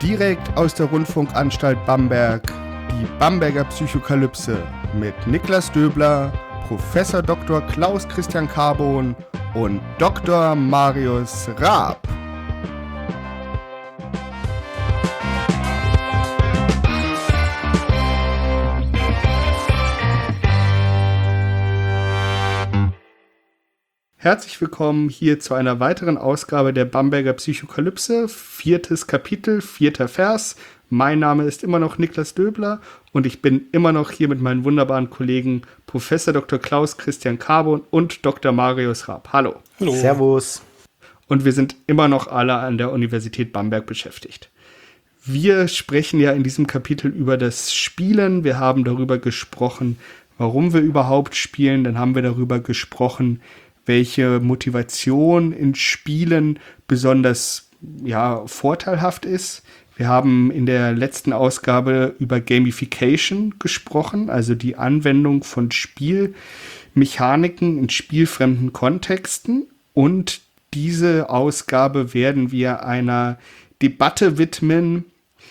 Direkt aus der Rundfunkanstalt Bamberg, die Bamberger Psychokalypse mit Niklas Döbler, Professor Dr. Klaus Christian Carbon und Dr. Marius Raab. Herzlich willkommen hier zu einer weiteren Ausgabe der Bamberger Psychokalypse, 4. Kapitel, 4. Vers. Mein Name ist immer noch Niklas Döbler und ich bin immer noch hier mit meinen wunderbaren Kollegen Professor Dr. Klaus Christian Carbon und Dr. Marius Raab. Hallo. Hallo. Servus. Und wir sind immer noch alle an der Universität Bamberg beschäftigt. Wir sprechen ja in diesem Kapitel über das Spielen. Wir haben darüber gesprochen, warum wir überhaupt spielen. Dann haben wir darüber gesprochen, welche Motivation in Spielen besonders vorteilhaft ist. Wir haben in der letzten Ausgabe über Gamification gesprochen, also die Anwendung von Spielmechaniken in spielfremden Kontexten. Und diese Ausgabe werden wir einer Debatte widmen,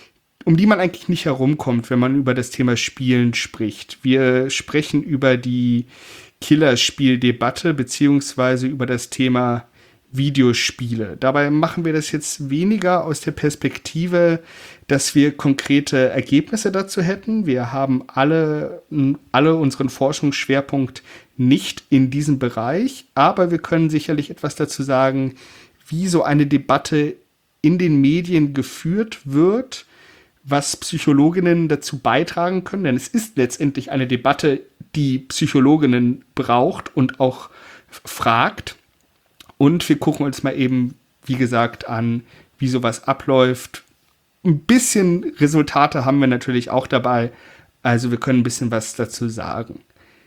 um die man eigentlich nicht herumkommt, wenn man über das Thema Spielen spricht. Wir sprechen über die Killerspieldebatte beziehungsweise über das Thema Videospiele. Dabei machen wir das jetzt weniger aus der Perspektive, dass wir konkrete Ergebnisse dazu hätten. Wir haben alle unseren Forschungsschwerpunkt nicht in diesem Bereich, aber wir können sicherlich etwas dazu sagen, wie so eine Debatte in den Medien geführt wird, was Psychologinnen dazu beitragen können, denn es ist letztendlich eine Debatte, die Psychologinnen braucht und auch fragt. Und wir gucken uns mal eben, wie gesagt, an, wie sowas abläuft. Ein bisschen Resultate haben wir natürlich auch dabei, also wir können ein bisschen was dazu sagen.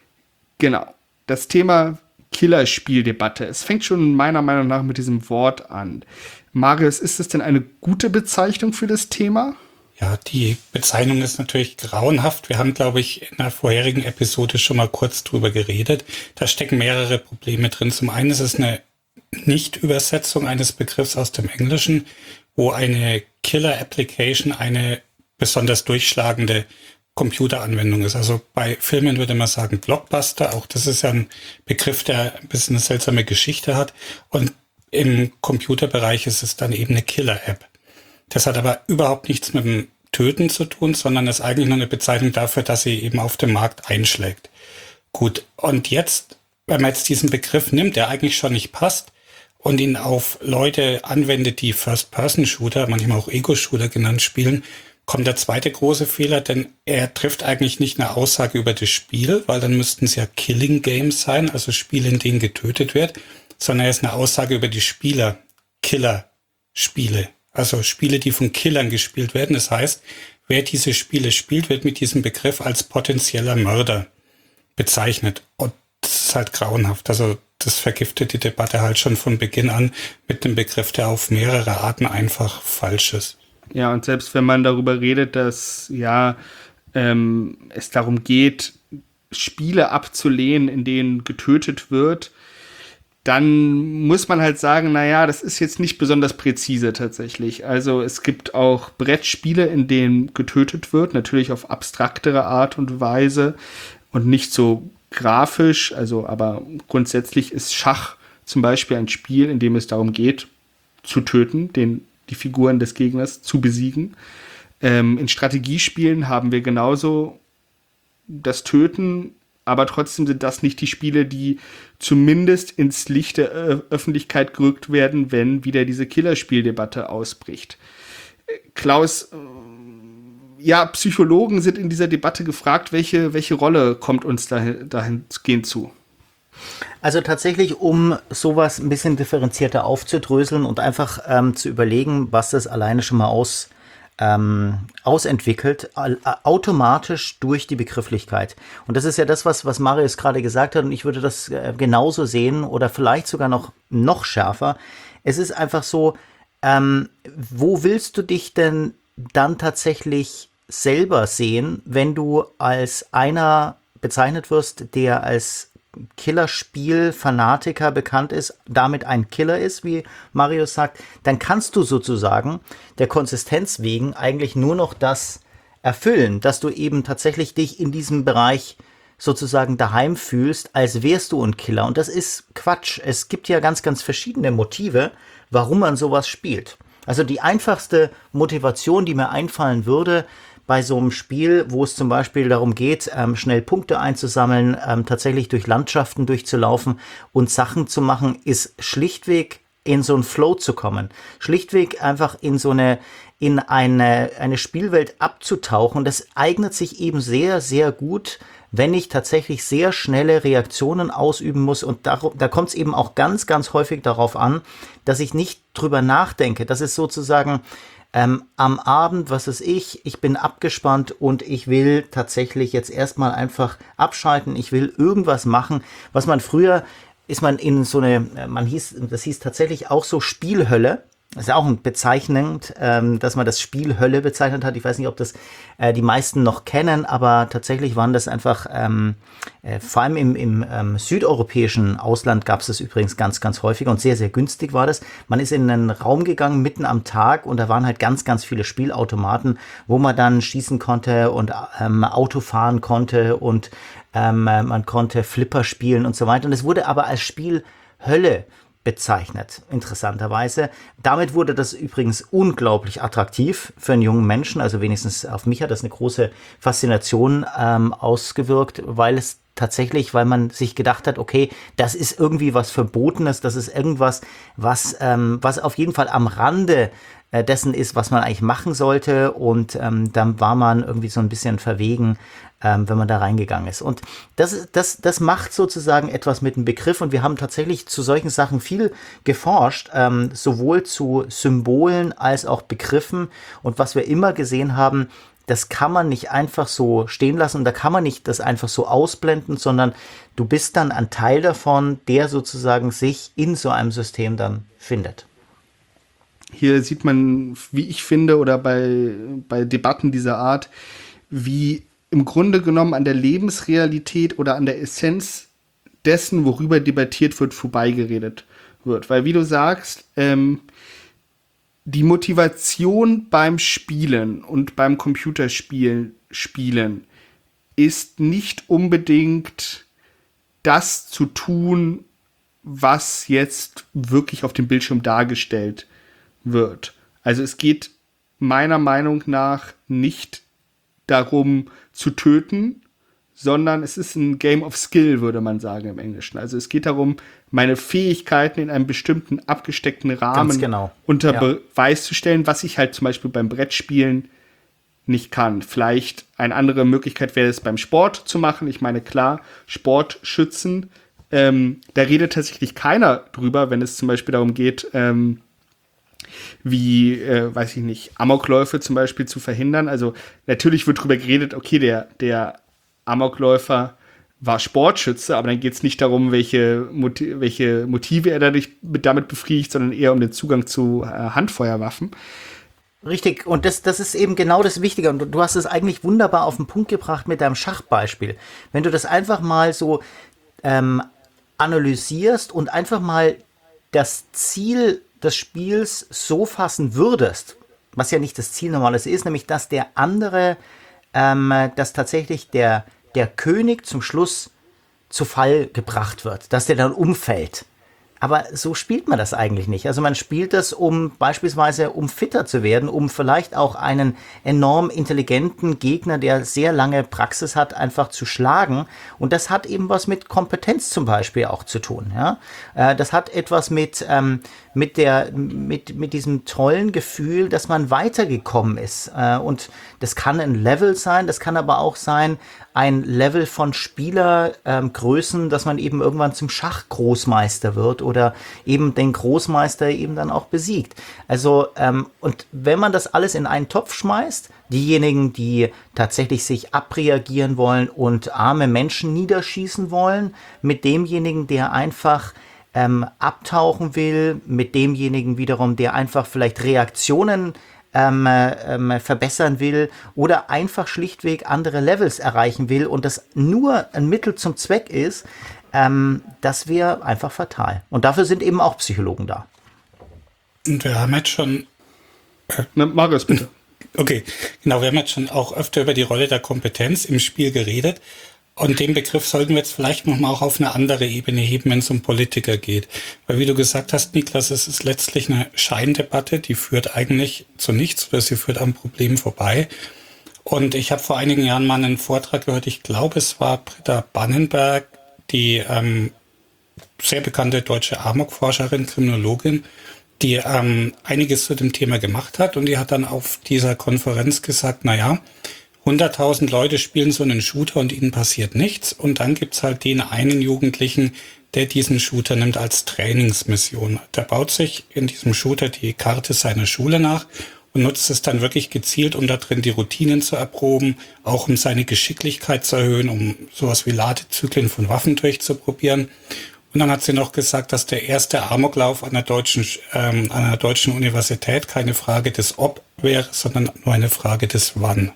Genau, das Thema Killerspieldebatte. Es fängt schon meiner Meinung nach mit diesem Wort an. Marius, ist das denn eine gute Bezeichnung für das Thema? Ja, die Bezeichnung ist natürlich grauenhaft. Wir haben, glaube ich, in der vorherigen Episode schon mal kurz drüber geredet. Da stecken mehrere Probleme drin. Zum einen ist es eine Nicht-Übersetzung eines Begriffs aus dem Englischen, wo eine Killer-Application eine besonders durchschlagende Computeranwendung ist. Also bei Filmen würde man sagen Blockbuster. Auch das ist ja ein Begriff, der ein bisschen eine seltsame Geschichte hat. Und im Computerbereich ist es dann eben eine Killer-App. Das hat aber überhaupt nichts mit dem Töten zu tun, sondern ist eigentlich nur eine Bezeichnung dafür, dass sie eben auf dem Markt einschlägt. Gut, und jetzt, wenn man jetzt diesen Begriff nimmt, der eigentlich schon nicht passt, und ihn auf Leute anwendet, die First-Person-Shooter, manchmal auch Ego-Shooter genannt, spielen, kommt der zweite große Fehler, denn er trifft eigentlich nicht eine Aussage über das Spiel, weil dann müssten es ja Killing Games sein, also Spiele, in denen getötet wird, sondern er ist eine Aussage über die Spieler, Killer-Spiele. Also Spiele, die von Killern gespielt werden. Das heißt, wer diese Spiele spielt, wird mit diesem Begriff als potenzieller Mörder bezeichnet. Und das ist halt grauenhaft. Also das vergiftet die Debatte halt schon von Beginn an mit einem Begriff, der auf mehrere Arten einfach falsch ist. Ja, und selbst wenn man darüber redet, dass es darum geht, Spiele abzulehnen, in denen getötet wird, dann muss man halt sagen, das ist jetzt nicht besonders präzise tatsächlich. Also es gibt auch Brettspiele, in denen getötet wird, natürlich auf abstraktere Art und Weise und nicht so grafisch, aber grundsätzlich ist Schach zum Beispiel ein Spiel, in dem es darum geht, zu töten, die Figuren des Gegners zu besiegen. In Strategiespielen haben wir genauso das Töten, aber trotzdem sind das nicht die Spiele, die zumindest ins Licht der Öffentlichkeit gerückt werden, wenn wieder diese Killerspieldebatte ausbricht. Klaus, Psychologen sind in dieser Debatte gefragt, welche Rolle kommt uns dahingehend zu? Also tatsächlich, um sowas ein bisschen differenzierter aufzudröseln und einfach zu überlegen, was das alleine schon mal ausentwickelt, automatisch durch die Begrifflichkeit. Und das ist ja das, was Marius gerade gesagt hat, und ich würde das genauso sehen oder vielleicht sogar noch schärfer. Es ist einfach so, wo willst du dich denn dann tatsächlich selber sehen, wenn du als einer bezeichnet wirst, der als Killerspiel-Fanatiker bekannt ist, damit ein Killer ist, wie Marius sagt, dann kannst du sozusagen der Konsistenz wegen eigentlich nur noch das erfüllen, dass du eben tatsächlich dich in diesem Bereich sozusagen daheim fühlst, als wärst du ein Killer. Und das ist Quatsch. Es gibt ja ganz, ganz verschiedene Motive, warum man sowas spielt. Also die einfachste Motivation, die mir einfallen würde, bei so einem Spiel, wo es zum Beispiel darum geht, schnell Punkte einzusammeln, tatsächlich durch Landschaften durchzulaufen und Sachen zu machen, ist schlichtweg in so einen Flow zu kommen. Schlichtweg einfach in eine Spielwelt abzutauchen. Das eignet sich eben sehr, sehr gut, wenn ich tatsächlich sehr schnelle Reaktionen ausüben muss. Und da kommt es eben auch ganz, ganz häufig darauf an, dass ich nicht drüber nachdenke. Das ist sozusagen am Abend, was weiß ich bin abgespannt und ich will tatsächlich jetzt erstmal einfach abschalten. Ich will irgendwas machen, was man früher ist man in so eine, das hieß tatsächlich auch so Spielhölle. Das ist ja auch bezeichnend, dass man das Spiel Hölle bezeichnet hat. Ich weiß nicht, ob das die meisten noch kennen, aber tatsächlich waren das einfach, vor allem im südeuropäischen Ausland gab es das übrigens ganz, ganz häufig und sehr, sehr günstig war das. Man ist in einen Raum gegangen mitten am Tag und da waren halt ganz, ganz viele Spielautomaten, wo man dann schießen konnte und Auto fahren konnte und man konnte Flipper spielen und so weiter. Und es wurde aber als Spiel Hölle bezeichnet, interessanterweise. Damit wurde das übrigens unglaublich attraktiv für einen jungen Menschen, also wenigstens auf mich hat das eine große Faszination ausgewirkt, weil man sich gedacht hat, okay, das ist irgendwie was Verbotenes, das ist irgendwas, was auf jeden Fall am Rande dessen ist, was man eigentlich machen sollte und dann war man irgendwie so ein bisschen verwegen, wenn man da reingegangen ist. Und das macht sozusagen etwas mit dem Begriff und wir haben tatsächlich zu solchen Sachen viel geforscht, sowohl zu Symbolen als auch Begriffen und was wir immer gesehen haben, das kann man nicht einfach so stehen lassen und da kann man nicht das einfach so ausblenden, sondern du bist dann ein Teil davon, der sozusagen sich in so einem System dann findet. Hier sieht man, wie ich finde, oder bei Debatten dieser Art, wie im Grunde genommen an der Lebensrealität oder an der Essenz dessen, worüber debattiert wird, vorbeigeredet wird. Weil, wie du sagst, die Motivation beim Spielen und beim Computerspielen ist nicht unbedingt das zu tun, was jetzt wirklich auf dem Bildschirm dargestellt wird. Also es geht meiner Meinung nach nicht darum zu töten, sondern es ist ein Game of Skill, würde man sagen im Englischen. Also es geht darum, meine Fähigkeiten in einem bestimmten abgesteckten Rahmen unter Beweis zu stellen, was ich halt zum Beispiel beim Brettspielen nicht kann. Vielleicht eine andere Möglichkeit wäre es beim Sport zu machen. Ich meine, klar, Sportschützen, da redet tatsächlich keiner drüber, wenn es zum Beispiel darum geht, weiß ich nicht, Amokläufe zum Beispiel zu verhindern. Also natürlich wird drüber geredet, okay, der Amokläufer war Sportschütze, aber dann geht es nicht darum, welche Motive er damit befriedigt, sondern eher um den Zugang zu Handfeuerwaffen. Richtig, und das ist eben genau das Wichtige. Und du hast es eigentlich wunderbar auf den Punkt gebracht mit deinem Schachbeispiel. Wenn du das einfach mal so analysierst und einfach mal das Ziel des Spiels so fassen würdest, was ja nicht das Ziel normales ist, nämlich dass der andere, dass tatsächlich der König zum Schluss zu Fall gebracht wird, dass der dann umfällt. Aber so spielt man das eigentlich nicht. Also man spielt das, beispielsweise um fitter zu werden, um vielleicht auch einen enorm intelligenten Gegner, der sehr lange Praxis hat, einfach zu schlagen. Und das hat eben was mit Kompetenz zum Beispiel auch zu tun. Ja? Das hat etwas mit diesem tollen Gefühl, dass man weitergekommen ist. Und das kann ein Level sein, das kann aber auch sein, ein Level von Spielergrößen, dass man eben irgendwann zum Schachgroßmeister wird oder eben den Großmeister eben dann auch besiegt. Also, und wenn man das alles in einen Topf schmeißt, diejenigen, die tatsächlich sich abreagieren wollen und arme Menschen niederschießen wollen, mit demjenigen, der einfach abtauchen will, mit demjenigen wiederum, der einfach vielleicht Reaktionen verbessern will oder einfach schlichtweg andere Levels erreichen will und das nur ein Mittel zum Zweck ist, das wäre einfach fatal. Und dafür sind eben auch Psychologen da. Und wir haben jetzt schon... Marius, bitte. Okay, genau, wir haben jetzt schon auch öfter über die Rolle der Kompetenz im Spiel geredet. Und den Begriff sollten wir jetzt vielleicht nochmal auch auf eine andere Ebene heben, wenn es um Politiker geht. Weil wie du gesagt hast, Niklas, es ist letztlich eine Scheindebatte, die führt eigentlich zu nichts oder sie führt am Problem vorbei. Und ich habe vor einigen Jahren mal einen Vortrag gehört, ich glaube, es war Britta Bannenberg, die sehr bekannte deutsche Amok-Forscherin, Kriminologin, die einiges zu dem Thema gemacht hat. Und die hat dann auf dieser Konferenz gesagt, 100.000 Leute spielen so einen Shooter und ihnen passiert nichts. Und dann gibt's halt den einen Jugendlichen, der diesen Shooter nimmt als Trainingsmission. Der baut sich in diesem Shooter die Karte seiner Schule nach und nutzt es dann wirklich gezielt, um da drin die Routinen zu erproben, auch um seine Geschicklichkeit zu erhöhen, um sowas wie Ladezyklen von Waffen durchzuprobieren. Und dann hat sie noch gesagt, dass der erste Amoklauf an einer deutschen Universität keine Frage des Ob wäre, sondern nur eine Frage des Wann.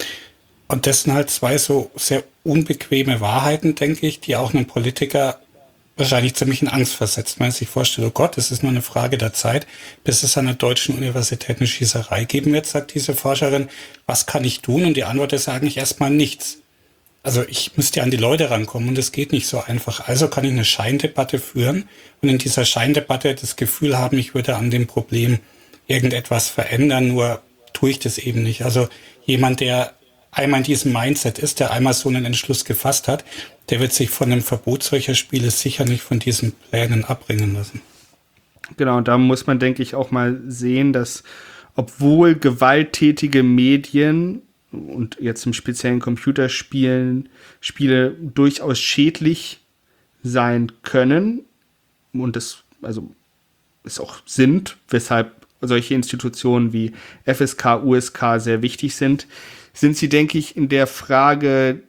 Und das sind halt zwei so sehr unbequeme Wahrheiten, denke ich, die auch einen Politiker wahrscheinlich ziemlich in Angst versetzt. Wenn man sich vorstellt, oh Gott, es ist nur eine Frage der Zeit, bis es an der deutschen Universität eine Schießerei geben wird, sagt diese Forscherin. Was kann ich tun? Und die Antwort ist eigentlich erstmal nichts. Also ich müsste ja an die Leute rankommen und es geht nicht so einfach. Also kann ich eine Scheindebatte führen und in dieser Scheindebatte das Gefühl haben, ich würde an dem Problem irgendetwas verändern, nur tue ich das eben nicht. Also jemand, der einmal in diesem Mindset ist, der einmal so einen Entschluss gefasst hat, der wird sich von einem Verbot solcher Spiele sicher nicht von diesen Plänen abbringen lassen. Genau, und da muss man, denke ich, auch mal sehen, dass obwohl gewalttätige Medien und jetzt im speziellen Computerspiele durchaus schädlich sein können und das also es auch sind, weshalb solche Institutionen wie FSK, USK sehr wichtig sind sie, denke ich, in der Frage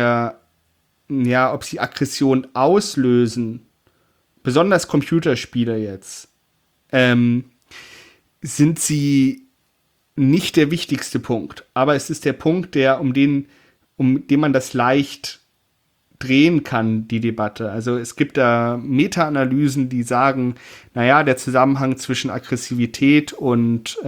ob sie Aggression auslösen, besonders Computerspiele jetzt, sind sie nicht der wichtigste Punkt. Aber es ist der Punkt, um den man das leicht drehen kann, die Debatte. Also es gibt da Meta-Analysen, die sagen, der Zusammenhang zwischen Aggressivität und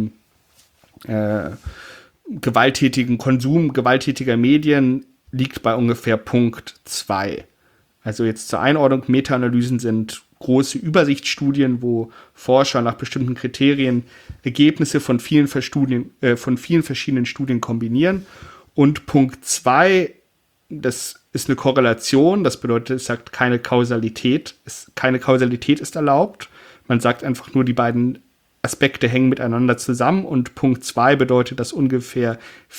gewalttätigen Konsum gewalttätiger Medien liegt bei ungefähr Punkt 2. Also jetzt zur Einordnung, Meta-Analysen sind große Übersichtsstudien, wo Forscher nach bestimmten Kriterien Ergebnisse von vielen verschiedenen Studien kombinieren. Und Punkt 2, das ist eine Korrelation, das bedeutet, es sagt keine Kausalität. Keine Kausalität ist erlaubt. Man sagt einfach nur, die beiden Aspekte hängen miteinander zusammen. Und Punkt 2 bedeutet, dass ungefähr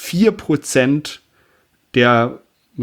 4% der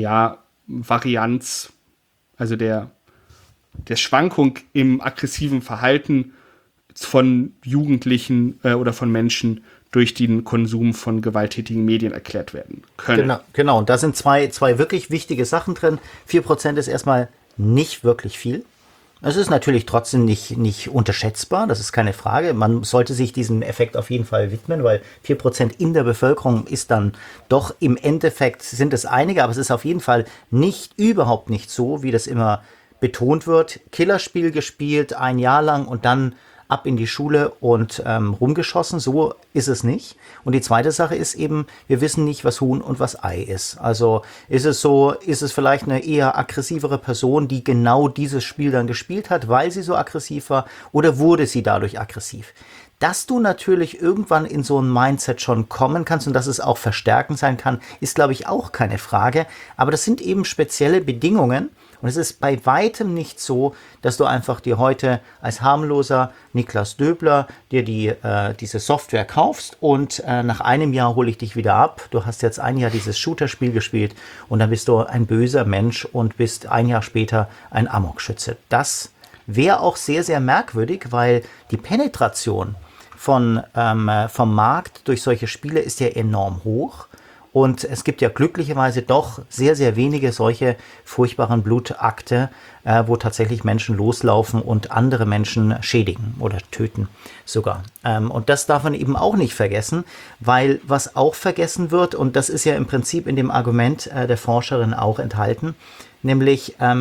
Varianz, also der Schwankung im aggressiven Verhalten von Jugendlichen oder von Menschen durch den Konsum von gewalttätigen Medien erklärt werden können. Genau. Und da sind zwei wirklich wichtige Sachen drin. 4% ist erstmal nicht wirklich viel. Es ist natürlich trotzdem nicht unterschätzbar, das ist keine Frage. Man sollte sich diesem Effekt auf jeden Fall widmen, weil 4% in der Bevölkerung ist dann doch im Endeffekt, sind es einige, aber es ist auf jeden Fall überhaupt nicht so, wie das immer betont wird. Killerspiel gespielt, ein Jahr lang und dann ab in die Schule und rumgeschossen. So ist es nicht. Und die zweite Sache ist eben, wir wissen nicht, was Huhn und was Ei ist. Also ist es vielleicht eine eher aggressivere Person, die genau dieses Spiel dann gespielt hat, weil sie so aggressiv war, oder wurde sie dadurch aggressiv? Dass du natürlich irgendwann in so ein Mindset schon kommen kannst und dass es auch verstärkend sein kann, ist, glaube ich, auch keine Frage. Aber das sind eben spezielle Bedingungen. Und es ist bei weitem nicht so, dass du einfach dir heute als harmloser Niklas Döbler dir diese Software kaufst und nach einem Jahr hole ich dich wieder ab. Du hast jetzt ein Jahr dieses Shooter-Spiel gespielt und dann bist du ein böser Mensch und bist ein Jahr später ein Amokschütze. Das wäre auch sehr, sehr merkwürdig, weil die Penetration vom Markt durch solche Spiele ist ja enorm hoch. Und es gibt ja glücklicherweise doch sehr, sehr wenige solche furchtbaren Blutakte, wo tatsächlich Menschen loslaufen und andere Menschen schädigen oder töten sogar. Und das darf man eben auch nicht vergessen, weil was auch vergessen wird, und das ist ja im Prinzip in dem Argument der Forscherin auch enthalten, nämlich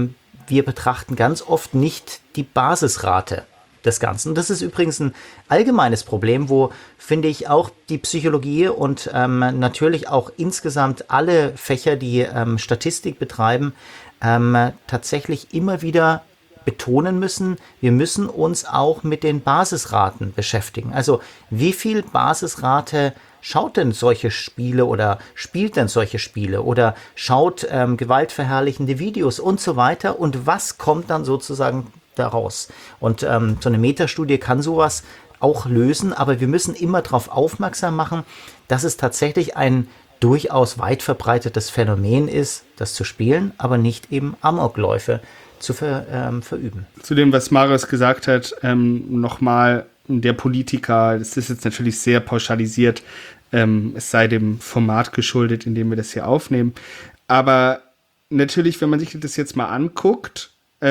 wir betrachten ganz oft nicht die Basisrate des Ganzen. Und das ist übrigens ein allgemeines Problem, wo, finde ich, auch die Psychologie und natürlich auch insgesamt alle Fächer, die Statistik betreiben, tatsächlich immer wieder betonen müssen, wir müssen uns auch mit den Basisraten beschäftigen. Also wie viel Basisrate schaut denn solche Spiele oder spielt denn solche Spiele oder schaut gewaltverherrlichende Videos und so weiter und was kommt dann sozusagen daraus? Und so eine Metastudie kann sowas auch lösen, aber wir müssen immer darauf aufmerksam machen, dass es tatsächlich ein durchaus weit verbreitetes Phänomen ist, das zu spielen, aber nicht eben Amokläufe zu verüben. Zu dem, was Marius gesagt hat, nochmal der Politiker, das ist jetzt natürlich sehr pauschalisiert, es sei dem Format geschuldet, in dem wir das hier aufnehmen. Aber natürlich, wenn man sich das jetzt mal anguckt,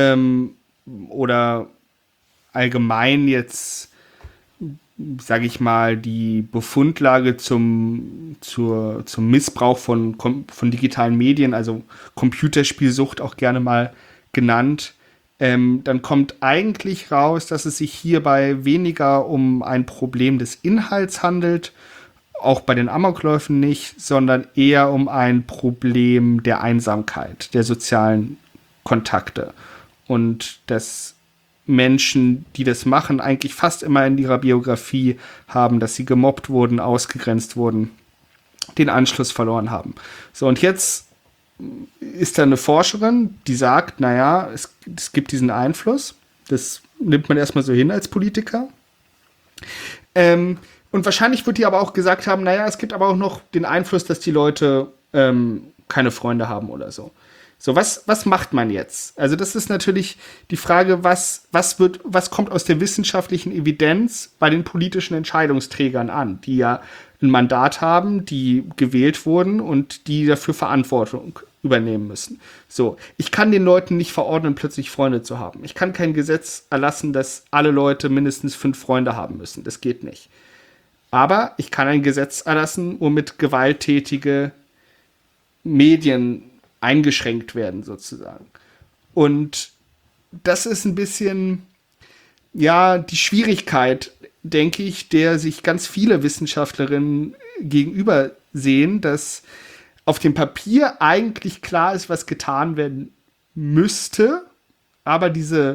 oder allgemein jetzt, sage ich mal, die Befundlage zum Missbrauch von digitalen Medien, also Computerspielsucht auch gerne mal genannt, dann kommt eigentlich raus, dass es sich hierbei weniger um ein Problem des Inhalts handelt, auch bei den Amokläufen nicht, sondern eher um ein Problem der Einsamkeit, der sozialen Kontakte. Und dass Menschen, die das machen, eigentlich fast immer in ihrer Biografie haben, dass sie gemobbt wurden, ausgegrenzt wurden, den Anschluss verloren haben. So, und jetzt ist da eine Forscherin, die sagt, naja, es gibt diesen Einfluss. Das nimmt man erstmal so hin als Politiker. Und wahrscheinlich wird die aber auch gesagt haben, naja, es gibt aber auch noch den Einfluss, dass die Leute keine Freunde haben oder so. So, was macht man jetzt? Also das ist natürlich die Frage, was kommt aus der wissenschaftlichen Evidenz bei den politischen Entscheidungsträgern an, die ja ein Mandat haben, die gewählt wurden und die dafür Verantwortung übernehmen müssen. So, ich kann den Leuten nicht verordnen, plötzlich Freunde zu haben. Ich kann kein Gesetz erlassen, dass alle Leute mindestens 5 Freunde haben müssen. Das geht nicht. Aber ich kann ein Gesetz erlassen, womit gewalttätige Medien eingeschränkt werden, sozusagen. Und das ist ein bisschen, ja, die Schwierigkeit, denke ich, der sich ganz viele Wissenschaftlerinnen gegenüber sehen, dass auf dem Papier eigentlich klar ist, was getan werden müsste, aber diese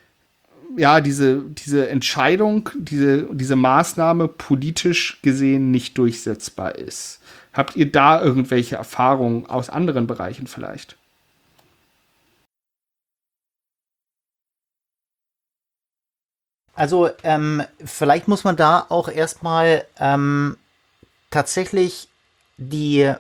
Entscheidung, diese Maßnahme politisch gesehen nicht durchsetzbar ist. Habt ihr da irgendwelche Erfahrungen aus anderen Bereichen vielleicht? Also vielleicht muss man da auch erstmal tatsächlich die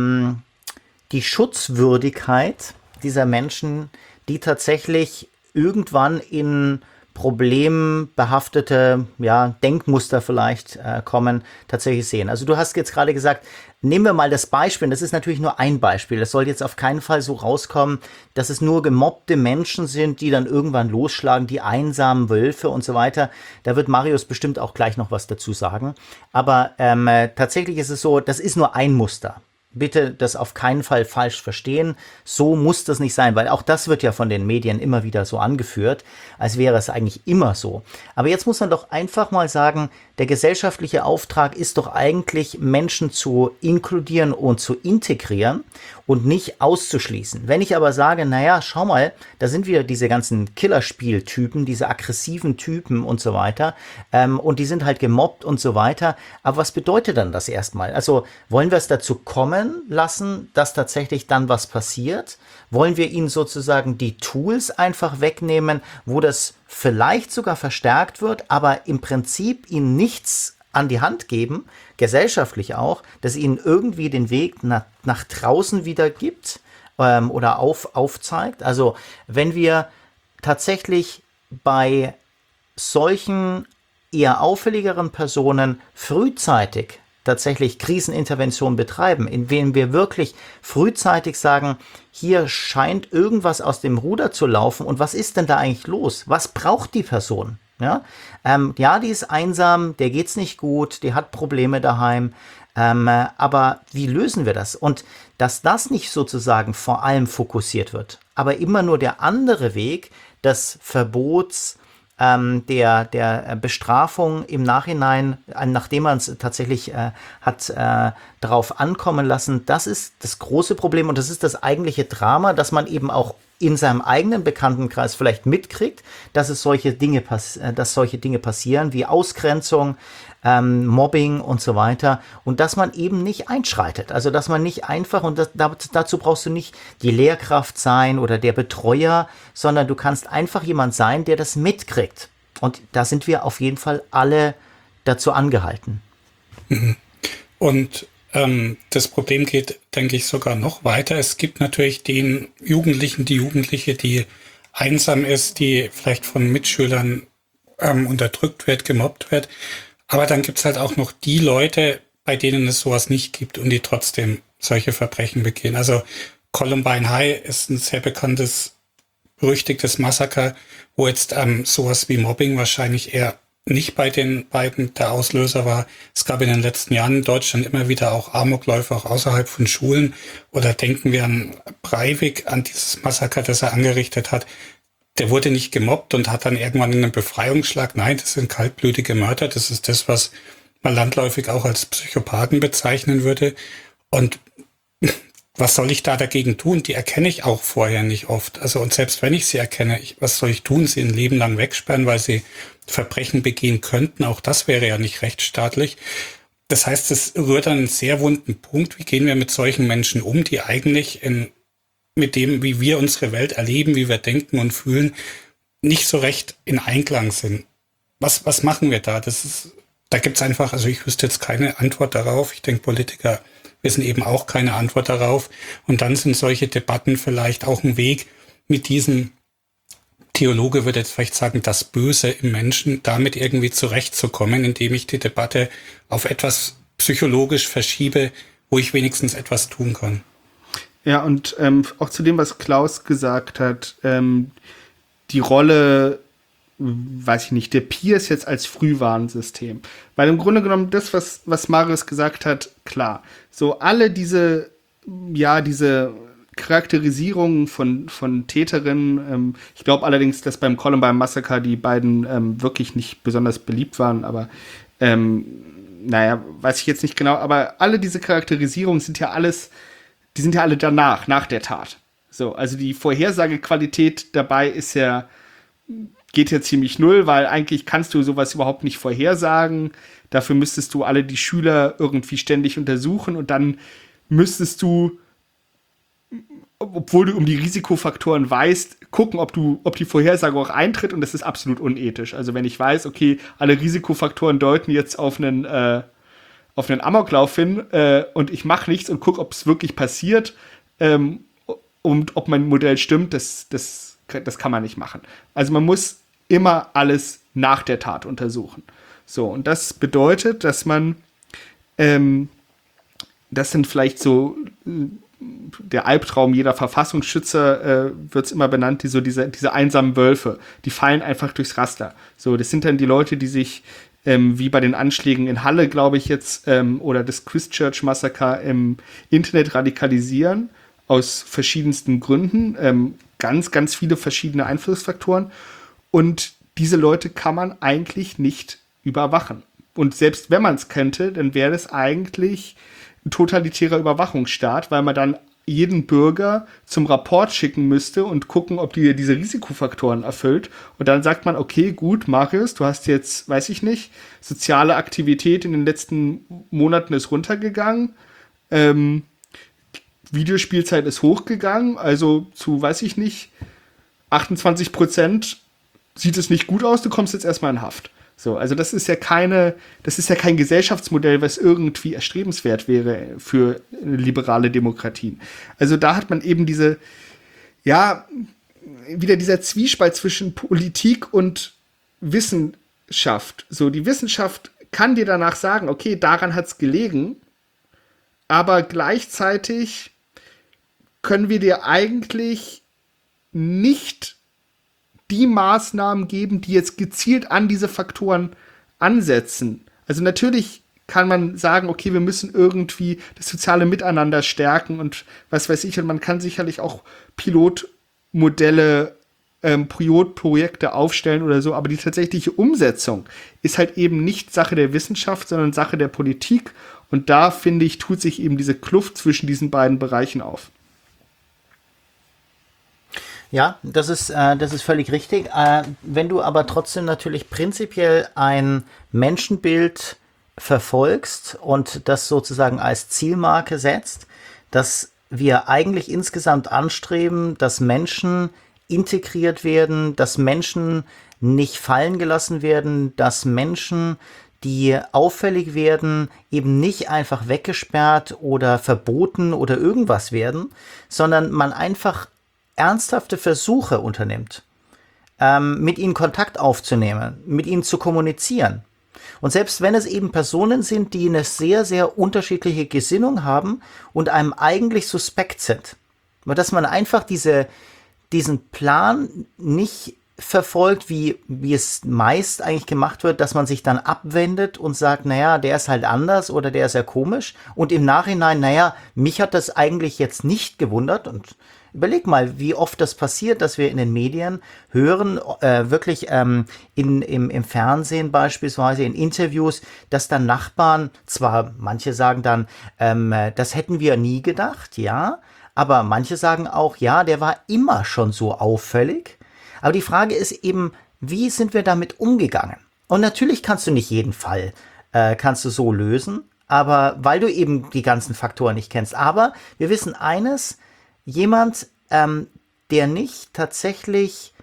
Schutzwürdigkeit dieser Menschen, die tatsächlich irgendwann in problembehaftete Denkmuster vielleicht kommen, tatsächlich sehen. Also du hast jetzt gerade gesagt, nehmen wir mal das Beispiel, und das ist natürlich nur ein Beispiel, das soll jetzt auf keinen Fall so rauskommen, dass es nur gemobbte Menschen sind, die dann irgendwann losschlagen, die einsamen Wölfe und so weiter. Da wird Marius bestimmt auch gleich noch was dazu sagen. Aber tatsächlich ist es so, das ist nur ein Muster. Bitte das auf keinen Fall falsch verstehen. So muss das nicht sein, weil auch das wird ja von den Medien immer wieder so angeführt, als wäre es eigentlich immer so. Aber jetzt muss man doch einfach mal sagen, der gesellschaftliche Auftrag ist doch eigentlich, Menschen zu inkludieren und zu integrieren und nicht auszuschließen. Wenn ich aber sage, naja, schau mal, da sind wieder diese ganzen Killerspieltypen, diese aggressiven Typen und so weiter, und die sind halt gemobbt und so weiter. Aber was bedeutet dann das erstmal? Also wollen wir es dazu kommen lassen, dass tatsächlich dann was passiert? Wollen wir ihnen sozusagen die Tools einfach wegnehmen, wo das vielleicht sogar verstärkt wird, aber im Prinzip ihnen nichts an die Hand geben, gesellschaftlich auch, dass ihnen irgendwie den Weg nach draußen wieder gibt oder aufzeigt? Also wenn wir tatsächlich bei solchen eher auffälligeren Personen frühzeitig tatsächlich Krisenintervention betreiben, indem wir wirklich frühzeitig sagen, hier scheint irgendwas aus dem Ruder zu laufen und was ist denn da eigentlich los? Was braucht die Person? Ja, die ist einsam, der geht's nicht gut, die hat Probleme daheim, aber wie lösen wir das? Und dass das nicht sozusagen vor allem fokussiert wird, aber immer nur der andere Weg des Verbots, der Bestrafung im Nachhinein, nachdem man es tatsächlich hat darauf ankommen lassen, das ist das große Problem und das ist das eigentliche Drama, dass man eben auch in seinem eigenen Bekanntenkreis vielleicht mitkriegt, dass solche Dinge passieren, wie Ausgrenzung, Mobbing und so weiter und dass man eben nicht einschreitet. Also dass man nicht einfach, und dazu brauchst du nicht die Lehrkraft sein oder der Betreuer, sondern du kannst einfach jemand sein, der das mitkriegt. Und da sind wir auf jeden Fall alle dazu angehalten. Und das Problem geht, denke ich, sogar noch weiter. Es gibt natürlich den Jugendlichen, die Jugendliche, die einsam ist, die vielleicht von Mitschülern unterdrückt wird, gemobbt wird. Aber dann gibt's halt auch noch die Leute, bei denen es sowas nicht gibt und die trotzdem solche Verbrechen begehen. Also Columbine High ist ein sehr bekanntes, berüchtigtes Massaker, wo jetzt sowas wie Mobbing wahrscheinlich eher nicht bei den beiden der Auslöser war. Es gab in den letzten Jahren in Deutschland immer wieder auch Amokläufe, auch außerhalb von Schulen. Oder denken wir an Breivik, an dieses Massaker, das er angerichtet hat. Der wurde nicht gemobbt und hat dann irgendwann einen Befreiungsschlag. Nein, das sind kaltblütige Mörder. Das ist das, was man landläufig auch als Psychopathen bezeichnen würde. Und was soll ich da dagegen tun? Die erkenne ich auch vorher nicht oft. Also, und selbst wenn ich sie erkenne, was soll ich tun? Sie ein Leben lang wegsperren, weil sie Verbrechen begehen könnten? Auch das wäre ja nicht rechtsstaatlich. Das heißt, es rührt an einen sehr wunden Punkt. Wie gehen wir mit solchen Menschen um, die eigentlich mit dem, wie wir unsere Welt erleben, wie wir denken und fühlen, nicht so recht in Einklang sind? Was machen wir da? Da gibt's einfach, also ich wüsste jetzt keine Antwort darauf. Ich denke, Politiker wissen eben auch keine Antwort darauf. Und dann sind solche Debatten vielleicht auch ein Weg, mit diesem Theologe würde jetzt vielleicht sagen, das Böse im Menschen, damit irgendwie zurechtzukommen, indem ich die Debatte auf etwas psychologisch verschiebe, wo ich wenigstens etwas tun kann. Ja, und auch zu dem, was Klaus gesagt hat, die Rolle, weiß ich nicht, der Peers jetzt als Frühwarnsystem. Weil im Grunde genommen das, was Marius gesagt hat, klar. So alle diese Charakterisierungen von Täterinnen, ich glaube allerdings, dass beim Columbine Massaker die beiden wirklich nicht besonders beliebt waren, aber naja, weiß ich jetzt nicht genau, aber alle diese Charakterisierungen sind ja alle danach, nach der Tat. So, also die Vorhersagequalität dabei geht ja ziemlich null, weil eigentlich kannst du sowas überhaupt nicht vorhersagen. Dafür müsstest du alle die Schüler irgendwie ständig untersuchen und dann müsstest du, obwohl du um die Risikofaktoren weißt, gucken, ob die Vorhersage auch eintritt, und das ist absolut unethisch. Also wenn ich weiß, okay, alle Risikofaktoren deuten jetzt auf einen Amoklauf hin und ich mache nichts und gucke, ob es wirklich passiert und ob mein Modell stimmt, das kann man nicht machen. Also man muss immer alles nach der Tat untersuchen. So, und das bedeutet, dass man das sind vielleicht so der Albtraum jeder Verfassungsschützer, wird es immer benannt, diese einsamen Wölfe, die fallen einfach durchs Raster. So, das sind dann die Leute, die sich wie bei den Anschlägen in Halle, glaube ich jetzt, oder das Christchurch-Massaker im Internet radikalisieren, aus verschiedensten Gründen, ganz, ganz viele verschiedene Einflussfaktoren. Und diese Leute kann man eigentlich nicht überwachen. Und selbst wenn man es könnte, dann wäre das eigentlich ein totalitärer Überwachungsstaat, weil man dann jeden Bürger zum Rapport schicken müsste und gucken, ob die diese Risikofaktoren erfüllt. Und dann sagt man, okay, gut, Marius, du hast jetzt, weiß ich nicht, soziale Aktivität in den letzten Monaten ist runtergegangen, Videospielzeit ist hochgegangen, also zu, weiß ich nicht, 28% sieht es nicht gut aus, du kommst jetzt erstmal in Haft. So, also das ist ja kein Gesellschaftsmodell, was irgendwie erstrebenswert wäre für liberale Demokratien. Also da hat man eben wieder dieser Zwiespalt zwischen Politik und Wissenschaft. So, die Wissenschaft kann dir danach sagen, okay, daran hat's gelegen, aber gleichzeitig können wir dir eigentlich nicht die Maßnahmen geben, die jetzt gezielt an diese Faktoren ansetzen. Also natürlich kann man sagen, okay, wir müssen irgendwie das soziale Miteinander stärken und was weiß ich, und man kann sicherlich auch Modelle, Pilotprojekte aufstellen oder so, aber die tatsächliche Umsetzung ist halt eben nicht Sache der Wissenschaft, sondern Sache der Politik. Und da, finde ich, tut sich eben diese Kluft zwischen diesen beiden Bereichen auf. Ja, das ist völlig richtig. Wenn du aber trotzdem natürlich prinzipiell ein Menschenbild verfolgst und das sozusagen als Zielmarke setzt, dass wir eigentlich insgesamt anstreben, dass Menschen integriert werden, dass Menschen nicht fallen gelassen werden, dass Menschen, die auffällig werden, eben nicht einfach weggesperrt oder verboten oder irgendwas werden, sondern man einfach ernsthafte Versuche unternimmt, mit ihnen Kontakt aufzunehmen, mit ihnen zu kommunizieren. Und selbst wenn es eben Personen sind, die eine sehr, sehr unterschiedliche Gesinnung haben und einem eigentlich suspekt sind, aber dass man einfach diesen Plan nicht verfolgt, wie es meist eigentlich gemacht wird, dass man sich dann abwendet und sagt, naja, der ist halt anders oder der ist ja komisch. Und im Nachhinein, naja, mich hat das eigentlich jetzt nicht gewundert. Und überleg mal, wie oft das passiert, dass wir in den Medien hören, wirklich im Fernsehen beispielsweise, in Interviews, dass dann Nachbarn, zwar manche sagen dann, das hätten wir nie gedacht, ja, aber manche sagen auch, ja, der war immer schon so auffällig. Aber die Frage ist eben, wie sind wir damit umgegangen? Und natürlich kannst du nicht jeden Fall kannst du so lösen, aber weil du eben die ganzen Faktoren nicht kennst. Aber wir wissen eines, jemand, der nicht tatsächlich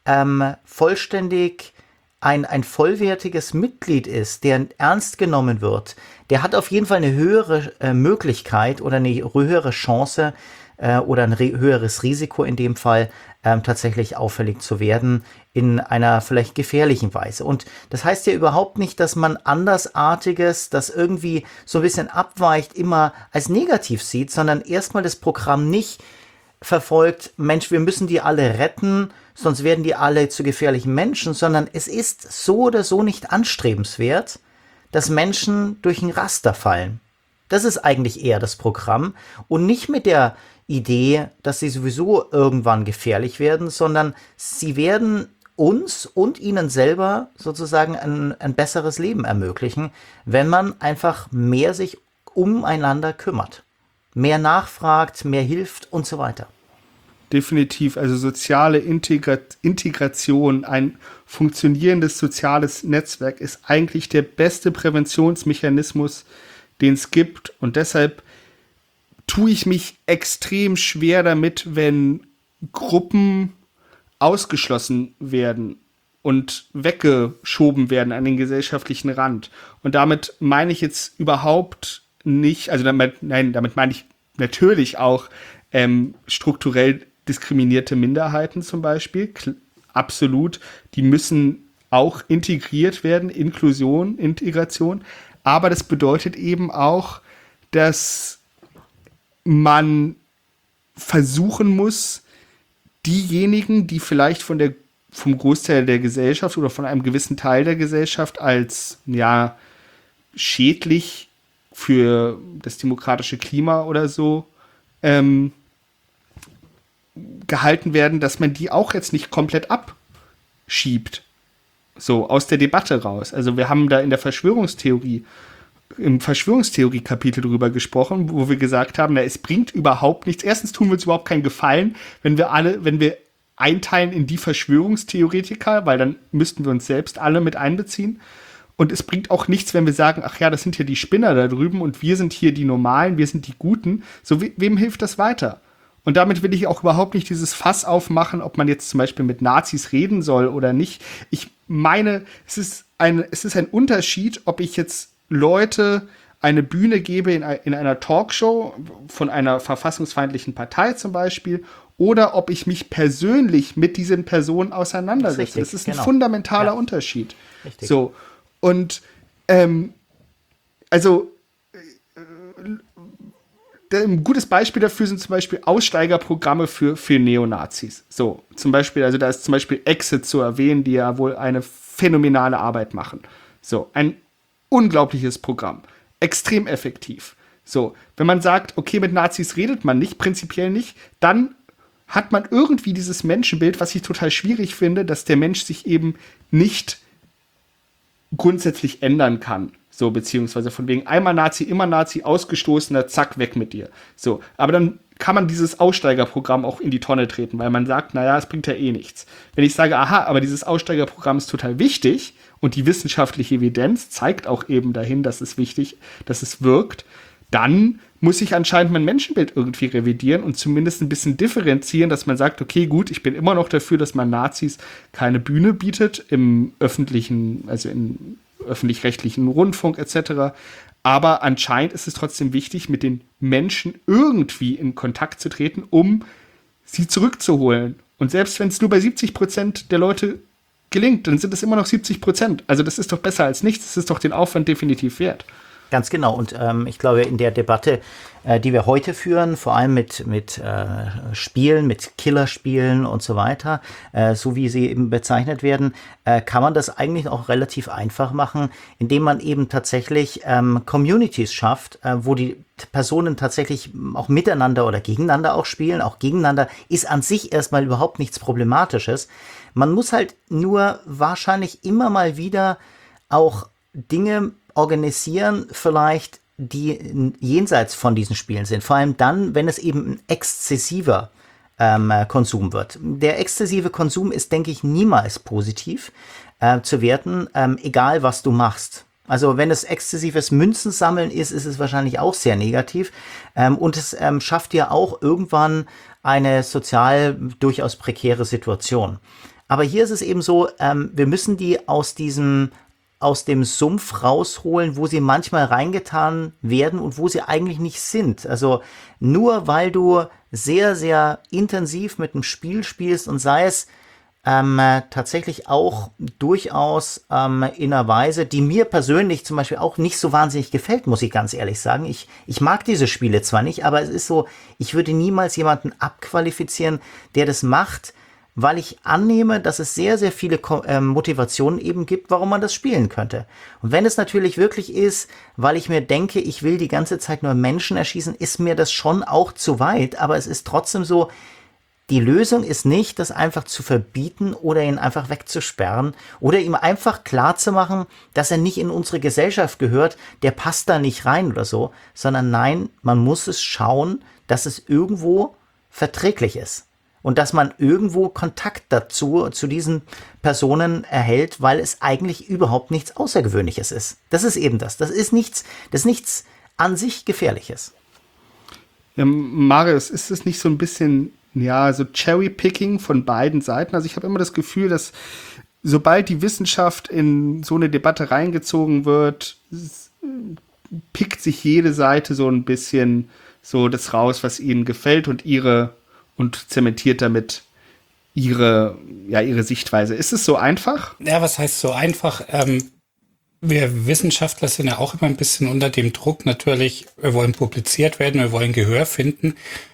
vollständig ein vollwertiges Mitglied ist, der ernst genommen wird, der hat auf jeden Fall eine höhere Möglichkeit oder eine höhere Chance oder ein höheres Risiko in dem Fall, tatsächlich auffällig zu werden in einer vielleicht gefährlichen Weise. Und das heißt ja überhaupt nicht, dass man Andersartiges, das irgendwie so ein bisschen abweicht, immer als negativ sieht, sondern erstmal das Programm nicht verfolgt, Mensch, wir müssen die alle retten, sonst werden die alle zu gefährlichen Menschen, sondern es ist so oder so nicht anstrebenswert, dass Menschen durch ein Raster fallen. Das ist eigentlich eher das Programm und nicht mit der Idee, dass sie sowieso irgendwann gefährlich werden, sondern sie werden uns und ihnen selber sozusagen ein besseres Leben ermöglichen, wenn man einfach mehr sich umeinander kümmert, mehr nachfragt, mehr hilft und so weiter. Definitiv, also soziale Integration, ein funktionierendes soziales Netzwerk ist eigentlich der beste Präventionsmechanismus, den es gibt, und deshalb tue ich mich extrem schwer damit, wenn Gruppen ausgeschlossen werden und weggeschoben werden an den gesellschaftlichen Rand. Und damit meine ich jetzt überhaupt nicht, also damit meine ich natürlich auch strukturell diskriminierte Minderheiten zum Beispiel. Absolut, die müssen auch integriert werden, Integration. Aber das bedeutet eben auch, dass man versuchen muss, diejenigen, die vielleicht vom Großteil der Gesellschaft oder von einem gewissen Teil der Gesellschaft als schädlich für das demokratische Klima oder so gehalten werden, dass man die auch jetzt nicht komplett abschiebt. So, aus der Debatte raus. Also wir haben da im Verschwörungstheorie-Kapitel drüber gesprochen, wo wir gesagt haben, es bringt überhaupt nichts. Erstens tun wir uns überhaupt keinen Gefallen, wenn wir einteilen in die Verschwörungstheoretiker, weil dann müssten wir uns selbst alle mit einbeziehen. Und es bringt auch nichts, wenn wir sagen, ach ja, das sind hier die Spinner da drüben und wir sind hier die Normalen, wir sind die Guten. So, wem hilft das weiter? Und damit will ich auch überhaupt nicht dieses Fass aufmachen, ob man jetzt zum Beispiel mit Nazis reden soll oder nicht. Ich meine, es ist ein Unterschied, ob ich jetzt Leute eine Bühne gebe in einer Talkshow von einer verfassungsfeindlichen Partei zum Beispiel, oder ob ich mich persönlich mit diesen Personen auseinandersetze. Das ist ein fundamentaler Unterschied. Richtig. So, und ein gutes Beispiel dafür sind zum Beispiel Aussteigerprogramme für Neonazis. So, zum Beispiel, also da ist zum Beispiel Exit zu erwähnen, die ja wohl eine phänomenale Arbeit machen. So, ein unglaubliches Programm. Extrem effektiv. So, wenn man sagt, okay, mit Nazis redet man nicht, prinzipiell nicht, dann hat man irgendwie dieses Menschenbild, was ich total schwierig finde, dass der Mensch sich eben nicht grundsätzlich ändern kann. So, beziehungsweise von wegen einmal Nazi, immer Nazi, ausgestoßener, zack, weg mit dir. So, aber dann kann man dieses Aussteigerprogramm auch in die Tonne treten, weil man sagt, naja, es bringt ja eh nichts. Wenn ich sage, aha, aber dieses Aussteigerprogramm ist total wichtig und die wissenschaftliche Evidenz zeigt auch eben dahin, dass es wichtig, dass es wirkt, dann muss ich anscheinend mein Menschenbild irgendwie revidieren und zumindest ein bisschen differenzieren, dass man sagt, okay, gut, ich bin immer noch dafür, dass man Nazis keine Bühne bietet im öffentlichen, also im öffentlich-rechtlichen Rundfunk etc., aber anscheinend ist es trotzdem wichtig, mit den Menschen irgendwie in Kontakt zu treten, um sie zurückzuholen. Und selbst wenn es nur bei 70% der Leute gelingt, dann sind es immer noch 70%. Also das ist doch besser als nichts. Das ist doch den Aufwand definitiv wert. Ganz genau. Und ich glaube, in der Debatte, die wir heute führen, vor allem mit Spielen, mit Killerspielen und so weiter, so wie sie eben bezeichnet werden, kann man das eigentlich auch relativ einfach machen, indem man eben tatsächlich Communities schafft, wo die Personen tatsächlich auch miteinander oder gegeneinander auch spielen. Auch gegeneinander ist an sich erstmal überhaupt nichts Problematisches. Man muss halt nur wahrscheinlich immer mal wieder auch Dinge organisieren, vielleicht, die jenseits von diesen Spielen sind. Vor allem dann, wenn es eben ein exzessiver Konsum wird. Der exzessive Konsum ist, denke ich, niemals positiv zu werten, egal was du machst. Also wenn es exzessives Münzensammeln ist, ist es wahrscheinlich auch sehr negativ. Und es schafft ja auch irgendwann eine sozial durchaus prekäre Situation. Aber hier ist es eben so, wir müssen die aus dem Sumpf rausholen, wo sie manchmal reingetan werden und wo sie eigentlich nicht sind. Also nur weil du sehr, sehr intensiv mit dem Spiel spielst und sei es tatsächlich auch durchaus in einer Weise, die mir persönlich zum Beispiel auch nicht so wahnsinnig gefällt, muss ich ganz ehrlich sagen. Ich mag diese Spiele zwar nicht, aber es ist so, ich würde niemals jemanden abqualifizieren, der das macht, weil ich annehme, dass es sehr, sehr viele Motivationen eben gibt, warum man das spielen könnte. Und wenn es natürlich wirklich ist, weil ich mir denke, ich will die ganze Zeit nur Menschen erschießen, ist mir das schon auch zu weit. Aber es ist trotzdem so, die Lösung ist nicht, das einfach zu verbieten oder ihn einfach wegzusperren oder ihm einfach klarzumachen, dass er nicht in unsere Gesellschaft gehört, der passt da nicht rein oder so, sondern nein, man muss es schauen, dass es irgendwo verträglich ist. Und dass man irgendwo Kontakt zu diesen Personen erhält, weil es eigentlich überhaupt nichts Außergewöhnliches ist. Das ist eben das. Das ist nichts an sich Gefährliches. Ja, Marius, ist es nicht so ein bisschen, ja, so Cherry-Picking von beiden Seiten? Also ich habe immer das Gefühl, dass sobald die Wissenschaft in so eine Debatte reingezogen wird, pickt sich jede Seite so ein bisschen so das raus, was ihnen gefällt und zementiert damit ihre Sichtweise. Ist es so einfach? Ja, was heißt so einfach? Wir Wissenschaftler sind ja auch immer ein bisschen unter dem Druck. Natürlich, wir wollen publiziert werden, wir wollen Gehör finden.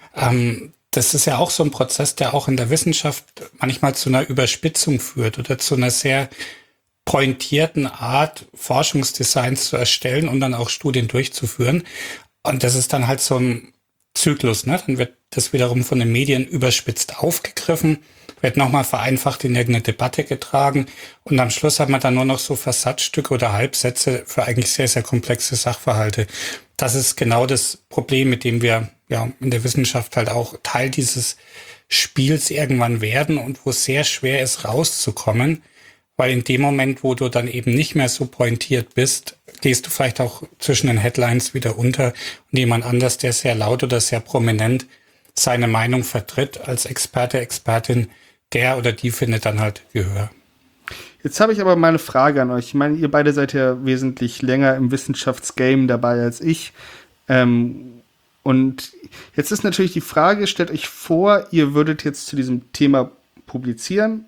Das ist ja auch so ein Prozess, der auch in der Wissenschaft manchmal zu einer Überspitzung führt oder zu einer sehr pointierten Art, Forschungsdesigns zu erstellen und dann auch Studien durchzuführen. Und das ist dann halt so ein Zyklus, ne? Dann wird das wiederum von den Medien überspitzt aufgegriffen, wird nochmal vereinfacht in irgendeine Debatte getragen und am Schluss hat man dann nur noch so Versatzstücke oder Halbsätze für eigentlich sehr, sehr komplexe Sachverhalte. Das ist genau das Problem, mit dem wir ja in der Wissenschaft halt auch Teil dieses Spiels irgendwann werden und wo es sehr schwer ist, rauszukommen, weil in dem Moment, wo du dann eben nicht mehr so pointiert bist, gehst du vielleicht auch zwischen den Headlines wieder unter und jemand anders, der sehr laut oder sehr prominent seine Meinung vertritt als Experte, Expertin, der oder die findet dann halt Gehör. Jetzt habe ich aber mal eine Frage an euch. Ich meine, ihr beide seid ja wesentlich länger im Wissenschaftsgame dabei als ich. Und jetzt ist natürlich die Frage, stellt euch vor, ihr würdet jetzt zu diesem Thema publizieren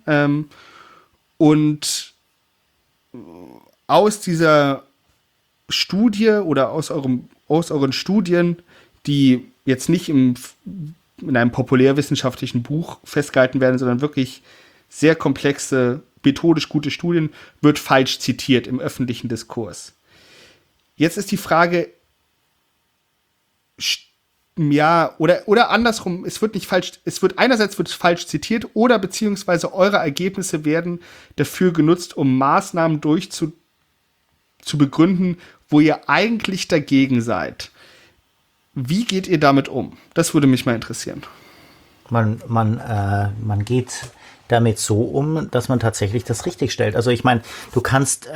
und aus dieser Studie oder aus euren Studien, die jetzt nicht in einem populärwissenschaftlichen Buch festgehalten werden, sondern wirklich sehr komplexe, methodisch gute Studien, wird falsch zitiert im öffentlichen Diskurs. Jetzt ist die Frage, ja, oder andersrum, es wird einerseits falsch zitiert oder beziehungsweise eure Ergebnisse werden dafür genutzt, um Maßnahmen zu begründen, wo ihr eigentlich dagegen seid. Wie geht ihr damit um? Das würde mich mal interessieren. Man geht damit so um, dass man tatsächlich das richtig stellt. Also ich meine, du kannst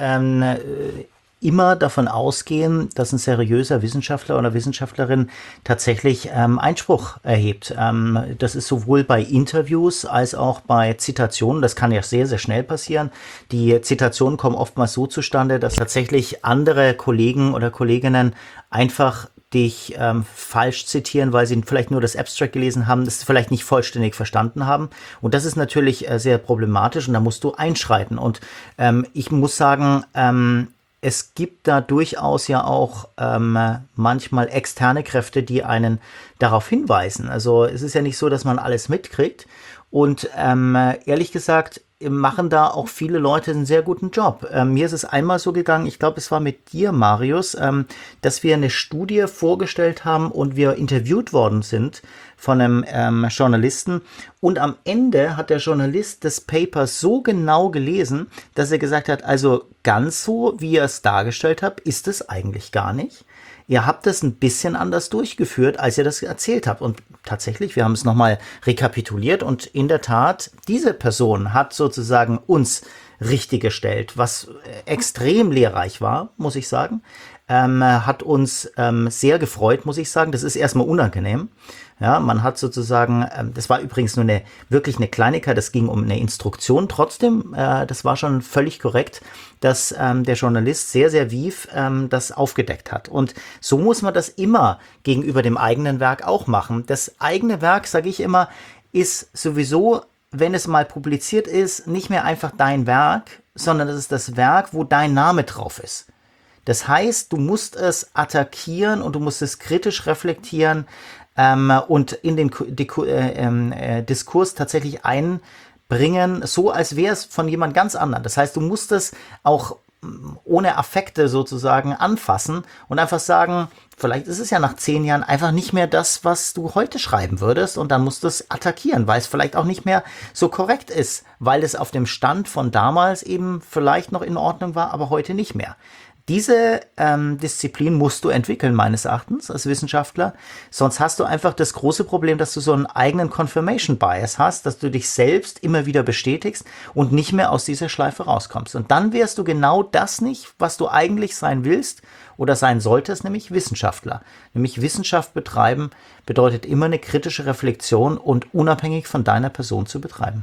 immer davon ausgehen, dass ein seriöser Wissenschaftler oder Wissenschaftlerin tatsächlich Einspruch erhebt. Das ist sowohl bei Interviews als auch bei Zitationen. Das kann ja sehr, sehr schnell passieren. Die Zitationen kommen oftmals so zustande, dass tatsächlich andere Kollegen oder Kolleginnen einfach dich falsch zitieren, weil sie vielleicht nur das Abstract gelesen haben, das vielleicht nicht vollständig verstanden haben. Und das ist natürlich sehr problematisch und da musst du einschreiten. Und ich muss sagen, es gibt da durchaus ja auch manchmal externe Kräfte, die einen darauf hinweisen. Also es ist ja nicht so, dass man alles mitkriegt. Und ehrlich gesagt, machen da auch viele Leute einen sehr guten Job. Mir ist es einmal so gegangen, ich glaube, es war mit dir, Marius, dass wir eine Studie vorgestellt haben und wir interviewt worden sind von einem Journalisten. Und am Ende hat der Journalist das Paper so genau gelesen, dass er gesagt hat, also ganz so, wie ihr es dargestellt habt, ist es eigentlich gar nicht. Ihr habt das ein bisschen anders durchgeführt, als ihr das erzählt habt. Und tatsächlich, wir haben es nochmal rekapituliert und in der Tat, diese Person hat sozusagen uns richtig gestellt, was extrem lehrreich war, muss ich sagen. Hat uns sehr gefreut, muss ich sagen. Das ist erstmal unangenehm. Ja, man hat sozusagen, das war übrigens nur wirklich eine Kleinigkeit, das ging um eine Instruktion. Trotzdem, das war schon völlig korrekt, dass der Journalist sehr, sehr wief das aufgedeckt hat. Und so muss man das immer gegenüber dem eigenen Werk auch machen. Das eigene Werk, sage ich immer, ist sowieso, wenn es mal publiziert ist, nicht mehr einfach dein Werk, sondern das ist das Werk, wo dein Name drauf ist. Das heißt, du musst es attackieren und du musst es kritisch reflektieren und in den Diskurs tatsächlich einbringen, so als wäre es von jemand ganz anderem. Das heißt, du musst es auch ohne Affekte sozusagen anfassen und einfach sagen, vielleicht ist es ja nach 10 Jahren einfach nicht mehr das, was du heute schreiben würdest und dann musst du es attackieren, weil es vielleicht auch nicht mehr so korrekt ist, weil es auf dem Stand von damals eben vielleicht noch in Ordnung war, aber heute nicht mehr. Diese Disziplin musst du entwickeln, meines Erachtens, als Wissenschaftler. Sonst hast du einfach das große Problem, dass du so einen eigenen Confirmation Bias hast, dass du dich selbst immer wieder bestätigst und nicht mehr aus dieser Schleife rauskommst. Und dann wärst du genau das nicht, was du eigentlich sein willst oder sein solltest, nämlich Wissenschaftler. Nämlich Wissenschaft betreiben bedeutet immer eine kritische Reflexion und unabhängig von deiner Person zu betreiben.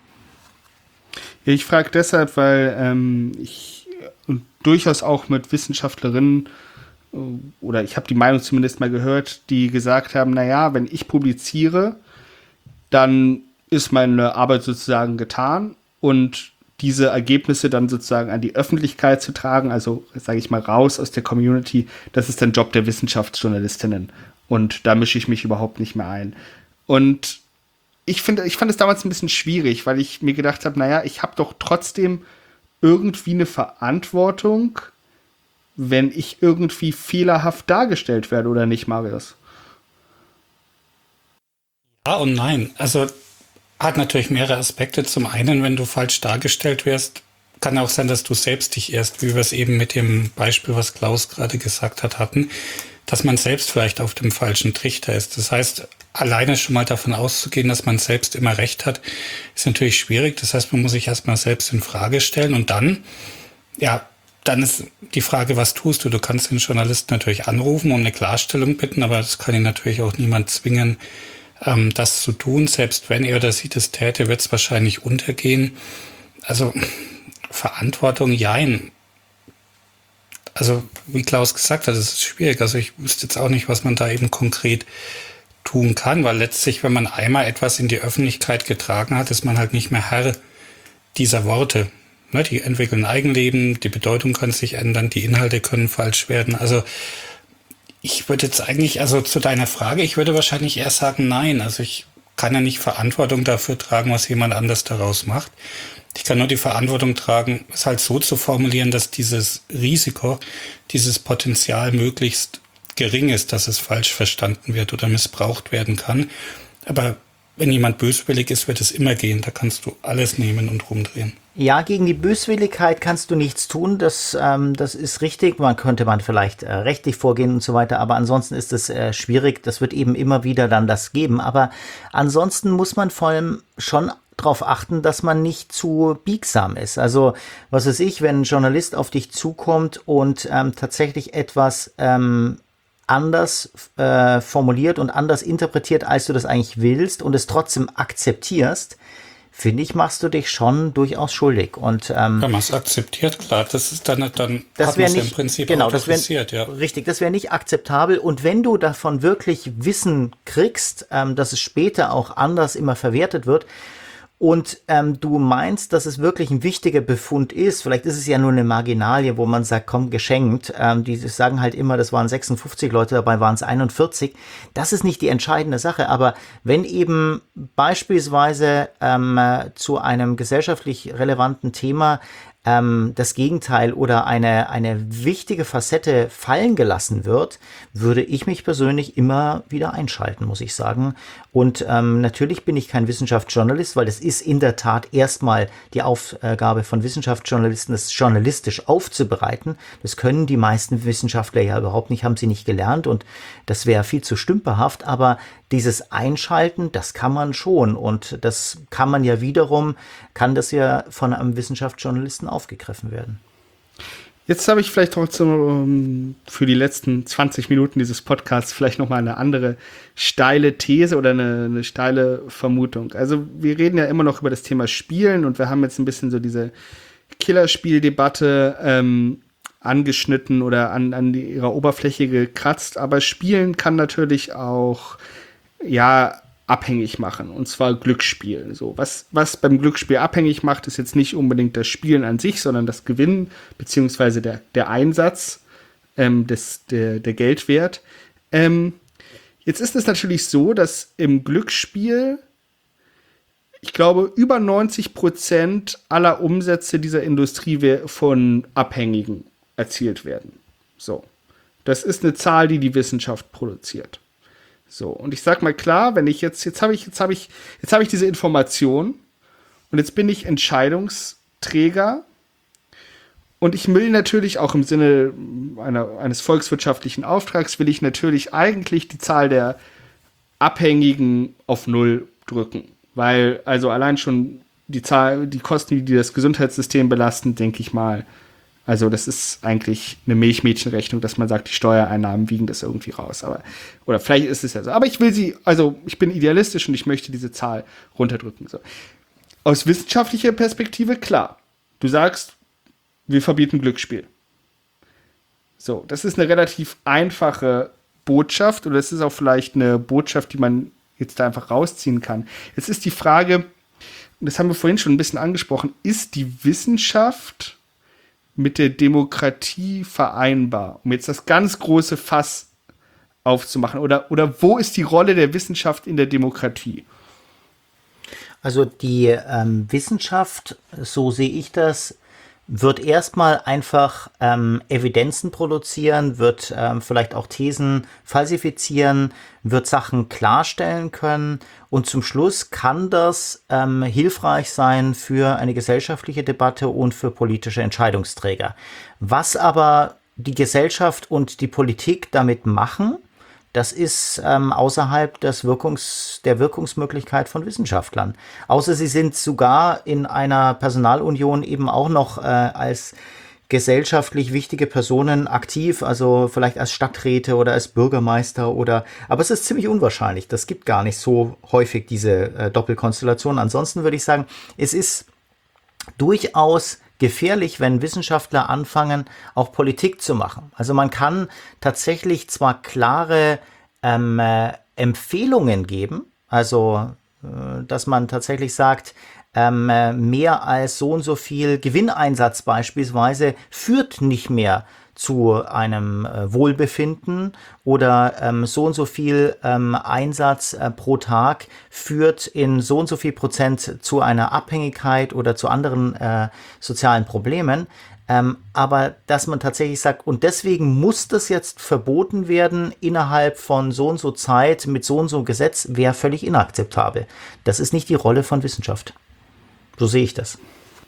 Ich frage deshalb, weil ich durchaus auch mit Wissenschaftlerinnen oder ich habe die Meinung zumindest mal gehört, die gesagt haben, naja, wenn ich publiziere, dann ist meine Arbeit sozusagen getan und diese Ergebnisse dann sozusagen an die Öffentlichkeit zu tragen, also sage ich mal raus aus der Community, das ist der Job der Wissenschaftsjournalistinnen und da mische ich mich überhaupt nicht mehr ein. Und ich fand es damals ein bisschen schwierig, weil ich mir gedacht habe, naja, ich habe doch trotzdem irgendwie eine Verantwortung, wenn ich irgendwie fehlerhaft dargestellt werde, oder nicht, Marius? Ja und nein. Also hat natürlich mehrere Aspekte. Zum einen, wenn du falsch dargestellt wirst, kann auch sein, dass du selbst dich erst, wie wir es eben mit dem Beispiel, was Klaus gerade gesagt hat, hatten, dass man selbst vielleicht auf dem falschen Trichter ist. Das heißt, alleine schon mal davon auszugehen, dass man selbst immer recht hat, ist natürlich schwierig. Das heißt, man muss sich erstmal selbst in Frage stellen und dann, ja, dann ist die Frage, was tust du? Du kannst den Journalisten natürlich anrufen, um eine Klarstellung bitten, aber das kann ihn natürlich auch niemand zwingen, das zu tun. Selbst wenn er oder sie das täte, wird es wahrscheinlich untergehen. Also Verantwortung, jein. Also wie Klaus gesagt hat, es ist schwierig. Also ich wüsste jetzt auch nicht, was man da eben konkret tun kann, weil letztlich, wenn man einmal etwas in die Öffentlichkeit getragen hat, ist man halt nicht mehr Herr dieser Worte. Ne, die entwickeln Eigenleben, die Bedeutung kann sich ändern, die Inhalte können falsch werden. Also ich würde jetzt eigentlich, also zu deiner Frage, ich würde wahrscheinlich eher sagen, nein. Also ich kann ja nicht Verantwortung dafür tragen, was jemand anders daraus macht. Ich kann nur die Verantwortung tragen, es halt so zu formulieren, dass dieses Risiko, dieses Potenzial möglichst gering ist, dass es falsch verstanden wird oder missbraucht werden kann. Aber wenn jemand böswillig ist, wird es immer gehen. Da kannst du alles nehmen und rumdrehen. Ja, gegen die Böswilligkeit kannst du nichts tun, das ist richtig. Könnte man vielleicht rechtlich vorgehen und so weiter, aber ansonsten ist es schwierig. Das wird eben immer wieder dann das geben. Aber ansonsten muss man vor allem schon darauf achten, dass man nicht zu biegsam ist. Also, was weiß ich, wenn ein Journalist auf dich zukommt und tatsächlich etwas anders formuliert und anders interpretiert, als du das eigentlich willst und es trotzdem akzeptierst, finde ich, machst du dich schon durchaus schuldig. Und wenn man es akzeptiert, klar, das ist dann das hat man es ja im Prinzip genau, passiert, ja. Richtig, das wäre nicht akzeptabel. Und wenn du davon wirklich Wissen kriegst, dass es später auch anders immer verwertet wird, und du meinst, dass es wirklich ein wichtiger Befund ist, vielleicht ist es ja nur eine Marginalie, wo man sagt, komm, geschenkt, die sagen halt immer, das waren 56 Leute, dabei waren es 41, das ist nicht die entscheidende Sache, aber wenn eben beispielsweise zu einem gesellschaftlich relevanten Thema das Gegenteil oder eine wichtige Facette fallen gelassen wird, würde ich mich persönlich immer wieder einschalten, muss ich sagen. Und natürlich bin ich kein Wissenschaftsjournalist, weil das ist in der Tat erstmal die Aufgabe von Wissenschaftsjournalisten, das journalistisch aufzubereiten. Das können die meisten Wissenschaftler ja überhaupt nicht, haben sie nicht gelernt und das wäre viel zu stümperhaft, aber dieses Einschalten, das kann man schon und das kann man ja wiederum, kann das ja von einem Wissenschaftsjournalisten aufgegriffen werden. Jetzt habe ich vielleicht trotzdem für die letzten 20 Minuten dieses Podcasts vielleicht nochmal eine andere steile These oder eine steile Vermutung. Also wir reden ja immer noch über das Thema Spielen und wir haben jetzt ein bisschen so diese Killerspieldebatte angeschnitten oder an ihrer Oberfläche gekratzt, aber Spielen kann natürlich auch abhängig machen, und zwar Glücksspiel. So, was beim Glücksspiel abhängig macht, ist jetzt nicht unbedingt das Spielen an sich, sondern das Gewinnen, beziehungsweise der Einsatz, der Geldwert. Jetzt ist es natürlich so, dass im Glücksspiel, ich glaube, über 90% aller Umsätze dieser Industrie von Abhängigen erzielt werden. So. Das ist eine Zahl, die die Wissenschaft produziert. So, und ich sag mal klar, wenn ich jetzt habe ich diese Information und jetzt bin ich Entscheidungsträger und ich will natürlich auch im Sinne eines volkswirtschaftlichen Auftrags will ich natürlich eigentlich die Zahl der Abhängigen auf 0 drücken, weil also allein schon die Kosten, die das Gesundheitssystem belasten, denke ich mal, also das ist eigentlich eine Milchmädchenrechnung, dass man sagt, die Steuereinnahmen wiegen das irgendwie raus. Oder vielleicht ist es ja so. Aber ich bin idealistisch und ich möchte diese Zahl runterdrücken. So. Aus wissenschaftlicher Perspektive, klar. Du sagst, wir verbieten Glücksspiel. So, das ist eine relativ einfache Botschaft oder es ist auch vielleicht eine Botschaft, die man jetzt da einfach rausziehen kann. Jetzt ist die Frage, und das haben wir vorhin schon ein bisschen angesprochen, ist die Wissenschaft mit der Demokratie vereinbar, um jetzt das ganz große Fass aufzumachen? Oder wo ist die Rolle der Wissenschaft in der Demokratie? Also die Wissenschaft, so sehe ich das, wird erstmal einfach Evidenzen produzieren, wird vielleicht auch Thesen falsifizieren, wird Sachen klarstellen können und zum Schluss kann das hilfreich sein für eine gesellschaftliche Debatte und für politische Entscheidungsträger. Was aber die Gesellschaft und die Politik damit machen, das ist außerhalb der Wirkungsmöglichkeit von Wissenschaftlern. Außer sie sind sogar in einer Personalunion eben auch noch als gesellschaftlich wichtige Personen aktiv, also vielleicht als Stadträte oder als Bürgermeister aber es ist ziemlich unwahrscheinlich. Das gibt gar nicht so häufig diese Doppelkonstellation. Ansonsten würde ich sagen, es ist durchaus gefährlich, wenn Wissenschaftler anfangen, auch Politik zu machen. Also man kann tatsächlich zwar klare Empfehlungen geben, also dass man tatsächlich sagt, mehr als so und so viel Gewinneinsatz beispielsweise führt nicht mehr zu einem Wohlbefinden oder so und so viel Einsatz pro Tag führt in so und so viel Prozent zu einer Abhängigkeit oder zu anderen sozialen Problemen. Aber dass man tatsächlich sagt, und deswegen muss das jetzt verboten werden innerhalb von so und so Zeit mit so und so Gesetz, wäre völlig inakzeptabel. Das ist nicht die Rolle von Wissenschaft. So sehe ich das.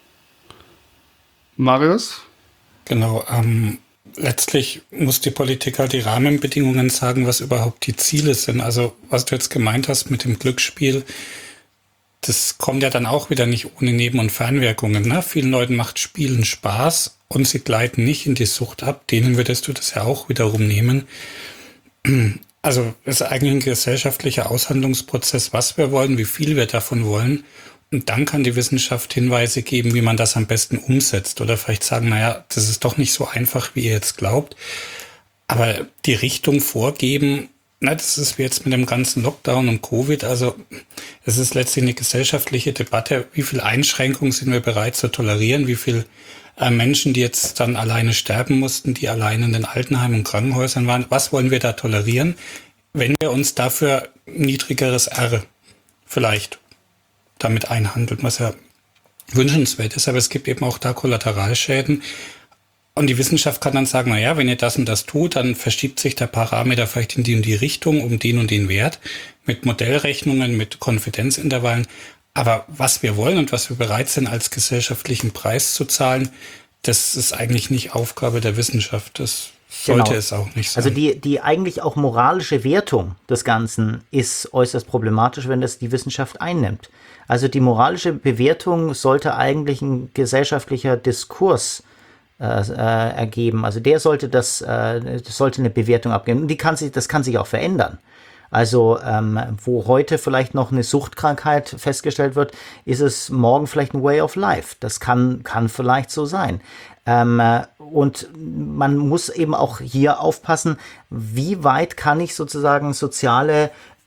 Marius? Genau, letztlich muss die Politik halt die Rahmenbedingungen sagen, was überhaupt die Ziele sind. Also was du jetzt gemeint hast mit dem Glücksspiel, das kommt ja dann auch wieder nicht ohne Neben- und Fernwirkungen. Ne? Vielen Leuten macht Spielen Spaß und sie gleiten nicht in die Sucht ab. Denen würdest du das ja auch wiederum nehmen. Also es ist eigentlich ein gesellschaftlicher Aushandlungsprozess, was wir wollen, wie viel wir davon wollen. Und dann kann die Wissenschaft Hinweise geben, wie man das am besten umsetzt. Oder vielleicht sagen, naja, das ist doch nicht so einfach, wie ihr jetzt glaubt. Aber die Richtung vorgeben, na, das ist wie jetzt mit dem ganzen Lockdown und Covid. Also es ist letztlich eine gesellschaftliche Debatte. Wie viel Einschränkungen sind wir bereit zu tolerieren? Wie viel Menschen, die jetzt dann alleine sterben mussten, die alleine in den Altenheimen und Krankenhäusern waren? Was wollen wir da tolerieren, wenn wir uns dafür niedrigeres R vielleicht damit einhandeln, was ja wünschenswert ist. Aber es gibt eben auch da Kollateralschäden. Und die Wissenschaft kann dann sagen, naja, wenn ihr das und das tut, dann verschiebt sich der Parameter vielleicht in die und die Richtung um den und den Wert mit Modellrechnungen, mit Konfidenzintervallen. Aber was wir wollen und was wir bereit sind, als gesellschaftlichen Preis zu zahlen, das ist eigentlich nicht Aufgabe der Wissenschaft. Das sollte es auch nicht sein. Also die eigentlich auch moralische Wertung des Ganzen ist äußerst problematisch, wenn das die Wissenschaft einnimmt. Also die moralische Bewertung sollte eigentlich ein gesellschaftlicher Diskurs ergeben. Also der sollte das sollte eine Bewertung abgeben. Und das kann sich auch verändern. Also wo heute vielleicht noch eine Suchtkrankheit festgestellt wird, ist es morgen vielleicht ein Way of Life. Das kann vielleicht so sein. Und man muss eben auch hier aufpassen, wie weit kann ich sozusagen soziale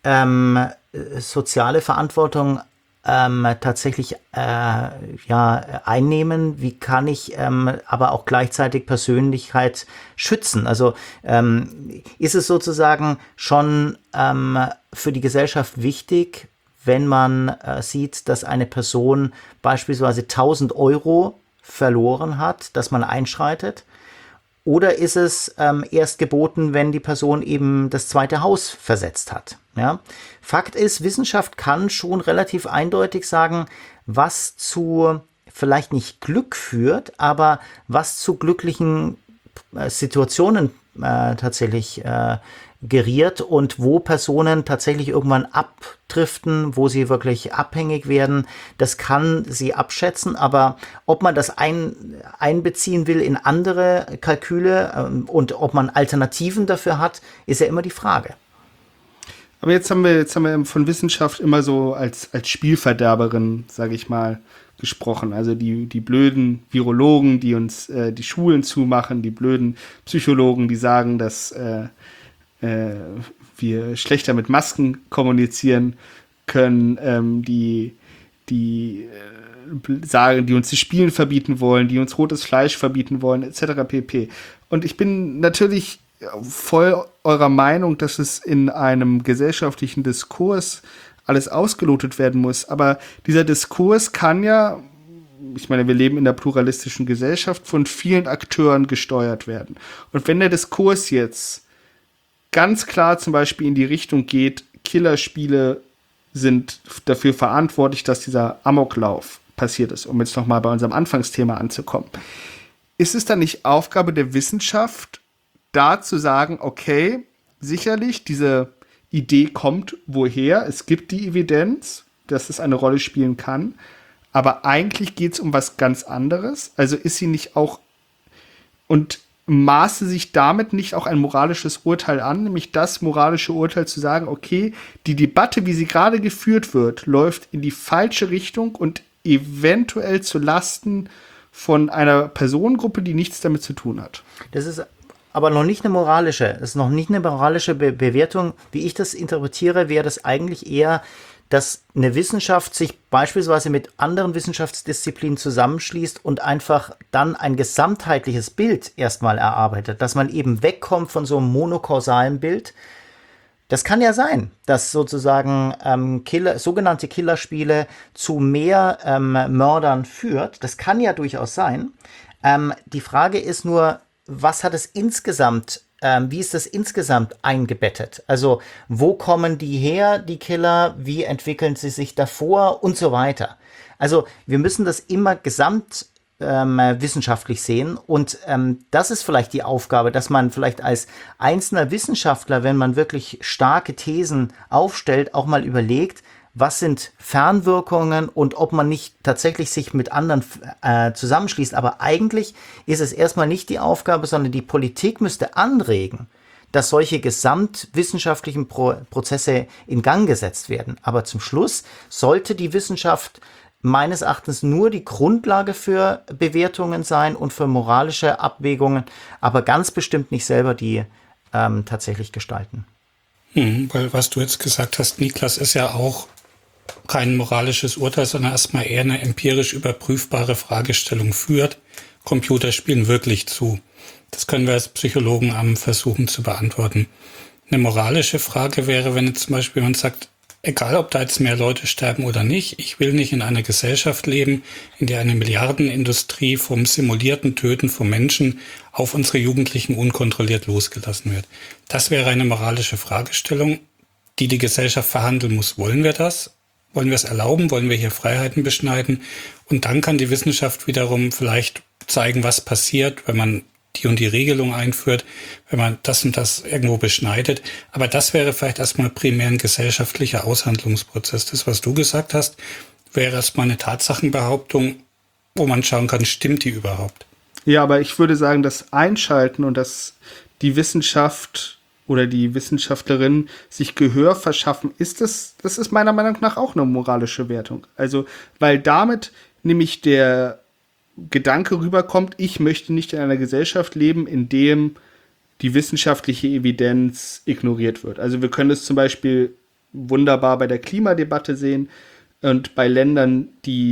Verantwortung tatsächlich einnehmen, wie kann ich aber auch gleichzeitig Persönlichkeit schützen. Also ist es sozusagen schon für die Gesellschaft wichtig, wenn man sieht, dass eine Person beispielsweise 1.000 Euro verloren hat, dass man einschreitet? Oder ist es erst geboten, wenn die Person eben das zweite Haus versetzt hat? Ja? Fakt ist, Wissenschaft kann schon relativ eindeutig sagen, was zu vielleicht nicht Glück führt, aber was zu glücklichen Situationen tatsächlich geriert und wo Personen tatsächlich irgendwann abdriften, wo sie wirklich abhängig werden, das kann sie abschätzen, aber ob man das einbeziehen will in andere Kalküle und ob man Alternativen dafür hat, ist ja immer die Frage. Aber jetzt haben wir von Wissenschaft immer so als Spielverderberin, sage ich mal, gesprochen. Also die blöden Virologen, die uns die Schulen zumachen, die blöden Psychologen, die sagen, dass wir schlechter mit Masken kommunizieren können, die sagen, die uns das Spielen verbieten wollen, die uns rotes Fleisch verbieten wollen, etc. pp. Und ich bin natürlich voll eurer Meinung, dass es in einem gesellschaftlichen Diskurs alles ausgelotet werden muss. Aber dieser Diskurs kann ja, ich meine, wir leben in einer pluralistischen Gesellschaft, von vielen Akteuren gesteuert werden. Und wenn der Diskurs jetzt ganz klar zum Beispiel in die Richtung geht, Killerspiele sind dafür verantwortlich, dass dieser Amoklauf passiert ist, um jetzt nochmal bei unserem Anfangsthema anzukommen. Ist es dann nicht Aufgabe der Wissenschaft, da zu sagen, okay, sicherlich, diese Idee kommt woher, es gibt die Evidenz, dass es eine Rolle spielen kann, aber eigentlich geht es um was ganz anderes. Also ist sie nicht auch, und maße sich damit nicht auch ein moralisches Urteil an, nämlich das moralische Urteil zu sagen, okay, die Debatte, wie sie gerade geführt wird, läuft in die falsche Richtung und eventuell zu Lasten von einer Personengruppe, die nichts damit zu tun hat. Das ist aber noch nicht eine moralische, Bewertung. Wie ich das interpretiere, wäre das eigentlich eher, dass eine Wissenschaft sich beispielsweise mit anderen Wissenschaftsdisziplinen zusammenschließt und einfach dann ein gesamtheitliches Bild erstmal erarbeitet, dass man eben wegkommt von so einem monokausalen Bild. Das kann ja sein, dass sozusagen sogenannte Killerspiele zu mehr Mördern führt. Das kann ja durchaus sein. Die Frage ist nur, was hat es insgesamt, wie ist das insgesamt eingebettet? Also, wo kommen die her, die Killer? Wie entwickeln sie sich davor und so weiter? Also, wir müssen das immer wissenschaftlich sehen und das ist vielleicht die Aufgabe, dass man vielleicht als einzelner Wissenschaftler, wenn man wirklich starke Thesen aufstellt, auch mal überlegt, was sind Fernwirkungen und ob man nicht tatsächlich sich mit anderen zusammenschließt. Aber eigentlich ist es erstmal nicht die Aufgabe, sondern die Politik müsste anregen, dass solche gesamtwissenschaftlichen Prozesse in Gang gesetzt werden. Aber zum Schluss sollte die Wissenschaft meines Erachtens nur die Grundlage für Bewertungen sein und für moralische Abwägungen, aber ganz bestimmt nicht selber die tatsächlich gestalten. Weil was du jetzt gesagt hast, Niklas, ist ja auch kein moralisches Urteil, sondern erstmal eher eine empirisch überprüfbare Fragestellung führt. Computer spielen wirklich zu. Das können wir als Psychologen versuchen zu beantworten. Eine moralische Frage wäre, wenn jetzt zum Beispiel man sagt, egal ob da jetzt mehr Leute sterben oder nicht, ich will nicht in einer Gesellschaft leben, in der eine Milliardenindustrie vom simulierten Töten von Menschen auf unsere Jugendlichen unkontrolliert losgelassen wird. Das wäre eine moralische Fragestellung, die die Gesellschaft verhandeln muss. Wollen wir das? Wollen wir es erlauben? Wollen wir hier Freiheiten beschneiden? Und dann kann die Wissenschaft wiederum vielleicht zeigen, was passiert, wenn man die und die Regelung einführt, wenn man das und das irgendwo beschneidet. Aber das wäre vielleicht erstmal primär ein gesellschaftlicher Aushandlungsprozess. Das, was du gesagt hast, wäre erstmal eine Tatsachenbehauptung, wo man schauen kann, stimmt die überhaupt? Ja, aber ich würde sagen, das Einschalten und dass die Wissenschaft oder die Wissenschaftlerin sich Gehör verschaffen, das ist meiner Meinung nach auch eine moralische Wertung. Also, weil damit nämlich der Gedanke rüberkommt, ich möchte nicht in einer Gesellschaft leben, in dem die wissenschaftliche Evidenz ignoriert wird. Also wir können es zum Beispiel wunderbar bei der Klimadebatte sehen und bei Ländern,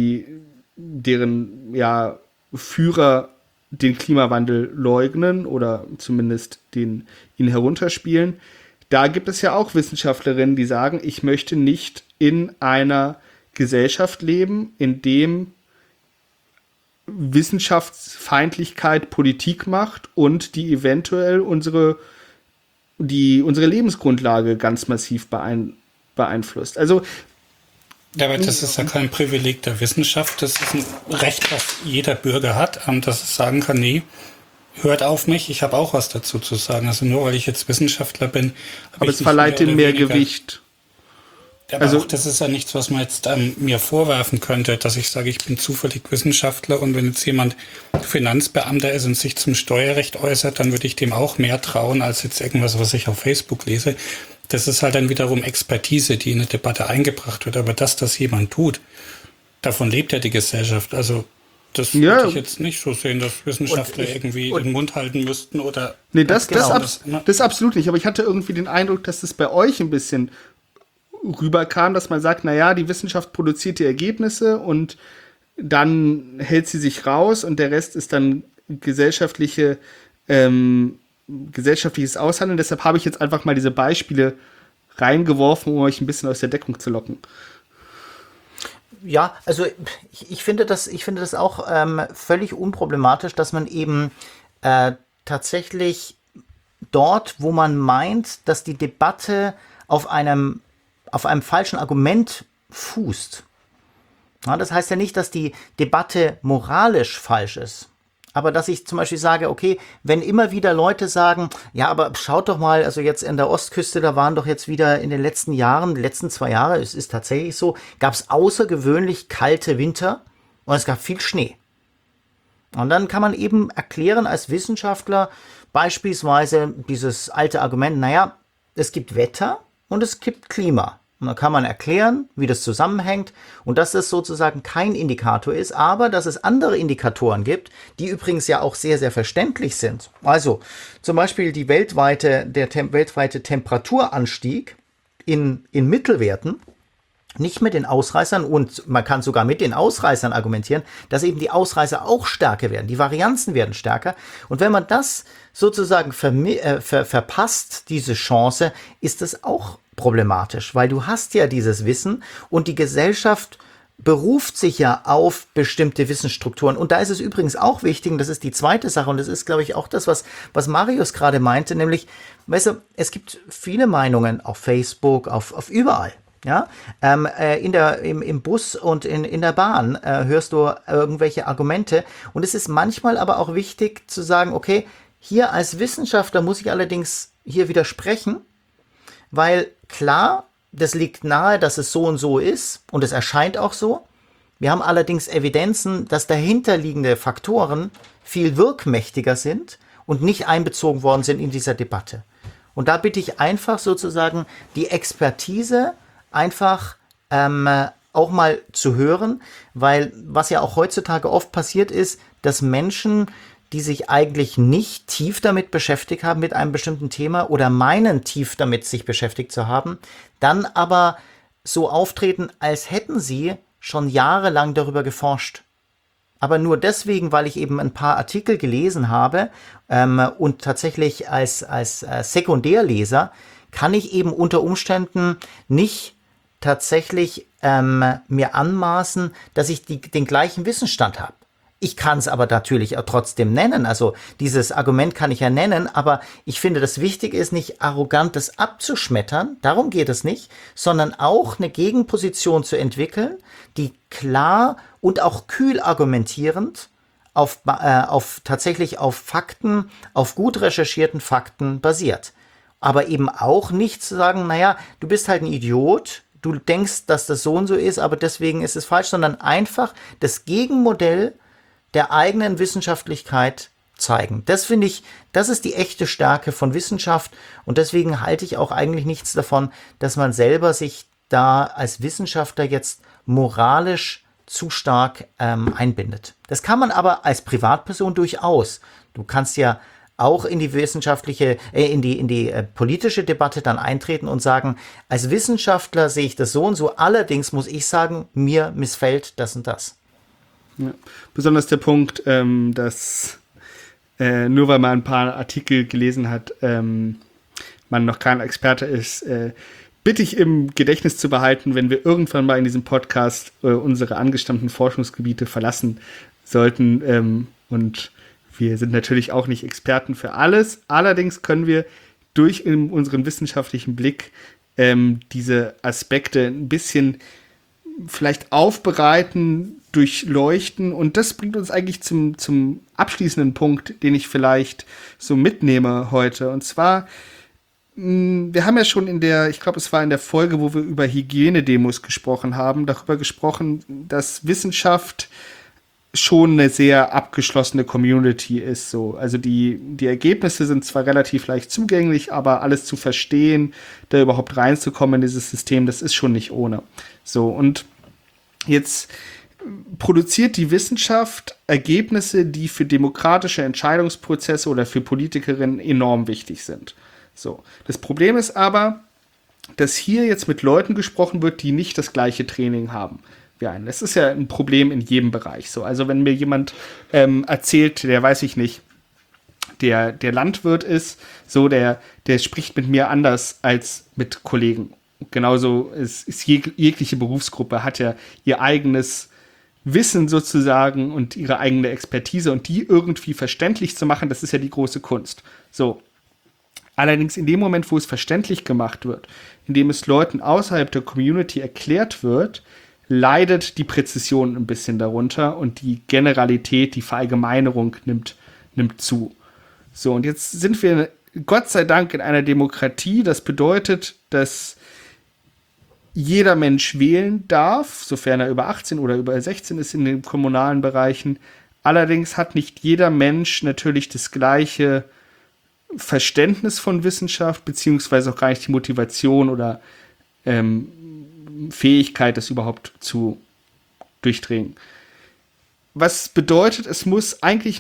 deren Führer den Klimawandel leugnen oder zumindest ihn herunterspielen. Da gibt es ja auch Wissenschaftlerinnen, die sagen, ich möchte nicht in einer Gesellschaft leben, in dem Wissenschaftsfeindlichkeit Politik macht und die eventuell unsere Lebensgrundlage ganz massiv beeinflusst. Also ja, aber das ist ja kein Privileg der Wissenschaft. Das ist ein Recht, was jeder Bürger hat, dass es sagen kann, nee, hört auf mich, ich habe auch was dazu zu sagen. Also nur weil ich jetzt Wissenschaftler bin. Aber es verleiht ihm mehr Gewicht. Aber also, auch das ist ja nichts, was man jetzt mir vorwerfen könnte, dass ich sage, ich bin zufällig Wissenschaftler und wenn jetzt jemand Finanzbeamter ist und sich zum Steuerrecht äußert, dann würde ich dem auch mehr trauen, als jetzt irgendwas, was ich auf Facebook lese. Das ist halt dann wiederum Expertise, die in eine Debatte eingebracht wird. Aber dass jemand tut, davon lebt ja die Gesellschaft. Also das würde ich jetzt nicht so sehen, dass Wissenschaftler irgendwie den Mund halten müssten oder... Nee, das absolut nicht. Aber ich hatte irgendwie den Eindruck, dass das bei euch ein bisschen rüberkam, dass man sagt, naja, die Wissenschaft produziert die Ergebnisse und dann hält sie sich raus und der Rest ist dann gesellschaftliches Aushandeln. Deshalb habe ich jetzt einfach mal diese Beispiele reingeworfen, um euch ein bisschen aus der Deckung zu locken. Ja, also ich finde das auch völlig unproblematisch, dass man eben tatsächlich dort, wo man meint, dass die Debatte auf einem falschen Argument fußt. Ja, das heißt ja nicht, dass die Debatte moralisch falsch ist. Aber dass ich zum Beispiel sage, okay, wenn immer wieder Leute sagen, ja, aber schaut doch mal, also jetzt in der Ostküste, da waren doch jetzt wieder in den letzten Jahren, die letzten 2 Jahre, es ist tatsächlich so, gab es außergewöhnlich kalte Winter und es gab viel Schnee. Und dann kann man eben erklären als Wissenschaftler beispielsweise dieses alte Argument, naja, es gibt Wetter und es gibt Klima. Und dann kann man erklären, wie das zusammenhängt und dass es sozusagen kein Indikator ist, aber dass es andere Indikatoren gibt, die übrigens ja auch sehr, sehr verständlich sind. Also zum Beispiel der weltweite Temperaturanstieg in Mittelwerten, nicht mit den Ausreißern und man kann sogar mit den Ausreißern argumentieren, dass eben die Ausreißer auch stärker werden, die Varianzen werden stärker. Und wenn man das sozusagen verpasst, diese Chance, ist es auch problematisch, weil du hast ja dieses Wissen und die Gesellschaft beruft sich ja auf bestimmte Wissensstrukturen. Und da ist es übrigens auch wichtig, und das ist die zweite Sache, und das ist, glaube ich, auch das, was Marius gerade meinte, nämlich, weißt du, es gibt viele Meinungen auf Facebook, auf überall. Ja, im Bus und in der Bahn hörst du irgendwelche Argumente. Und es ist manchmal aber auch wichtig zu sagen, okay, hier als Wissenschaftler muss ich allerdings hier widersprechen, weil klar, das liegt nahe, dass es so und so ist und es erscheint auch so. Wir haben allerdings Evidenzen, dass dahinterliegende Faktoren viel wirkmächtiger sind und nicht einbezogen worden sind in dieser Debatte. Und da bitte ich einfach sozusagen die Expertise einfach auch mal zu hören, weil was ja auch heutzutage oft passiert ist, dass Menschen, die sich eigentlich nicht tief damit beschäftigt haben, mit einem bestimmten Thema oder meinen, tief damit sich beschäftigt zu haben, dann aber so auftreten, als hätten sie schon jahrelang darüber geforscht. Aber nur deswegen, weil ich eben ein paar Artikel gelesen habe und tatsächlich als Sekundärleser, kann ich eben unter Umständen nicht tatsächlich mir anmaßen, dass ich den gleichen Wissensstand habe. Ich kann es aber natürlich auch trotzdem nennen. Also dieses Argument kann ich ja nennen, aber ich finde, das Wichtige ist nicht arrogant das abzuschmettern, darum geht es nicht, sondern auch eine Gegenposition zu entwickeln, die klar und auch kühl argumentierend tatsächlich auf Fakten, auf gut recherchierten Fakten basiert. Aber eben auch nicht zu sagen, naja, du bist halt ein Idiot, du denkst, dass das so und so ist, aber deswegen ist es falsch, sondern einfach das Gegenmodell der eigenen Wissenschaftlichkeit zeigen. Das finde ich, das ist die echte Stärke von Wissenschaft und deswegen halte ich auch eigentlich nichts davon, dass man selber sich da als Wissenschaftler jetzt moralisch zu stark einbindet. Das kann man aber als Privatperson durchaus. Du kannst ja auch in die wissenschaftliche, in die politische Debatte dann eintreten und sagen, als Wissenschaftler sehe ich das so und so, allerdings muss ich sagen, mir missfällt das und das. Ja. Besonders der Punkt, dass nur weil man ein paar Artikel gelesen hat, man noch kein Experte ist, bitte ich im Gedächtnis zu behalten, wenn wir irgendwann mal in diesem Podcast unsere angestammten Forschungsgebiete verlassen sollten. Und wir sind natürlich auch nicht Experten für alles. Allerdings können wir durch unseren wissenschaftlichen Blick diese Aspekte ein bisschen vielleicht aufbereiten, durchleuchten. Und das bringt uns eigentlich zum abschließenden Punkt, den ich vielleicht so mitnehme heute. Und zwar, wir haben ja schon ich glaube, es war in der Folge, wo wir über Hygienedemos gesprochen haben, darüber gesprochen, dass Wissenschaft schon eine sehr abgeschlossene Community ist. So. Also die Ergebnisse sind zwar relativ leicht zugänglich, aber alles zu verstehen, da überhaupt reinzukommen in dieses System, das ist schon nicht ohne. So, und jetzt produziert die Wissenschaft Ergebnisse, die für demokratische Entscheidungsprozesse oder für Politikerinnen enorm wichtig sind. So. Das Problem ist aber, dass hier jetzt mit Leuten gesprochen wird, die nicht das gleiche Training haben wie einen. Das ist ja ein Problem in jedem Bereich so. Also wenn mir jemand erzählt, der weiß ich nicht, der Landwirt ist, so der spricht mit mir anders als mit Kollegen. Genauso ist jegliche Berufsgruppe hat ja ihr eigenes Wissen sozusagen und ihre eigene Expertise und die irgendwie verständlich zu machen, das ist ja die große Kunst. So. Allerdings in dem Moment, wo es verständlich gemacht wird, indem es Leuten außerhalb der Community erklärt wird, leidet die Präzision ein bisschen darunter und die Generalität, die Verallgemeinerung nimmt zu. So, und jetzt sind wir Gott sei Dank in einer Demokratie. Das bedeutet, dass jeder Mensch wählen darf, sofern er über 18 oder über 16 ist in den kommunalen Bereichen. Allerdings hat nicht jeder Mensch natürlich das gleiche Verständnis von Wissenschaft, beziehungsweise auch gar nicht die Motivation oder Fähigkeit, das überhaupt zu durchdringen. Was bedeutet, es muss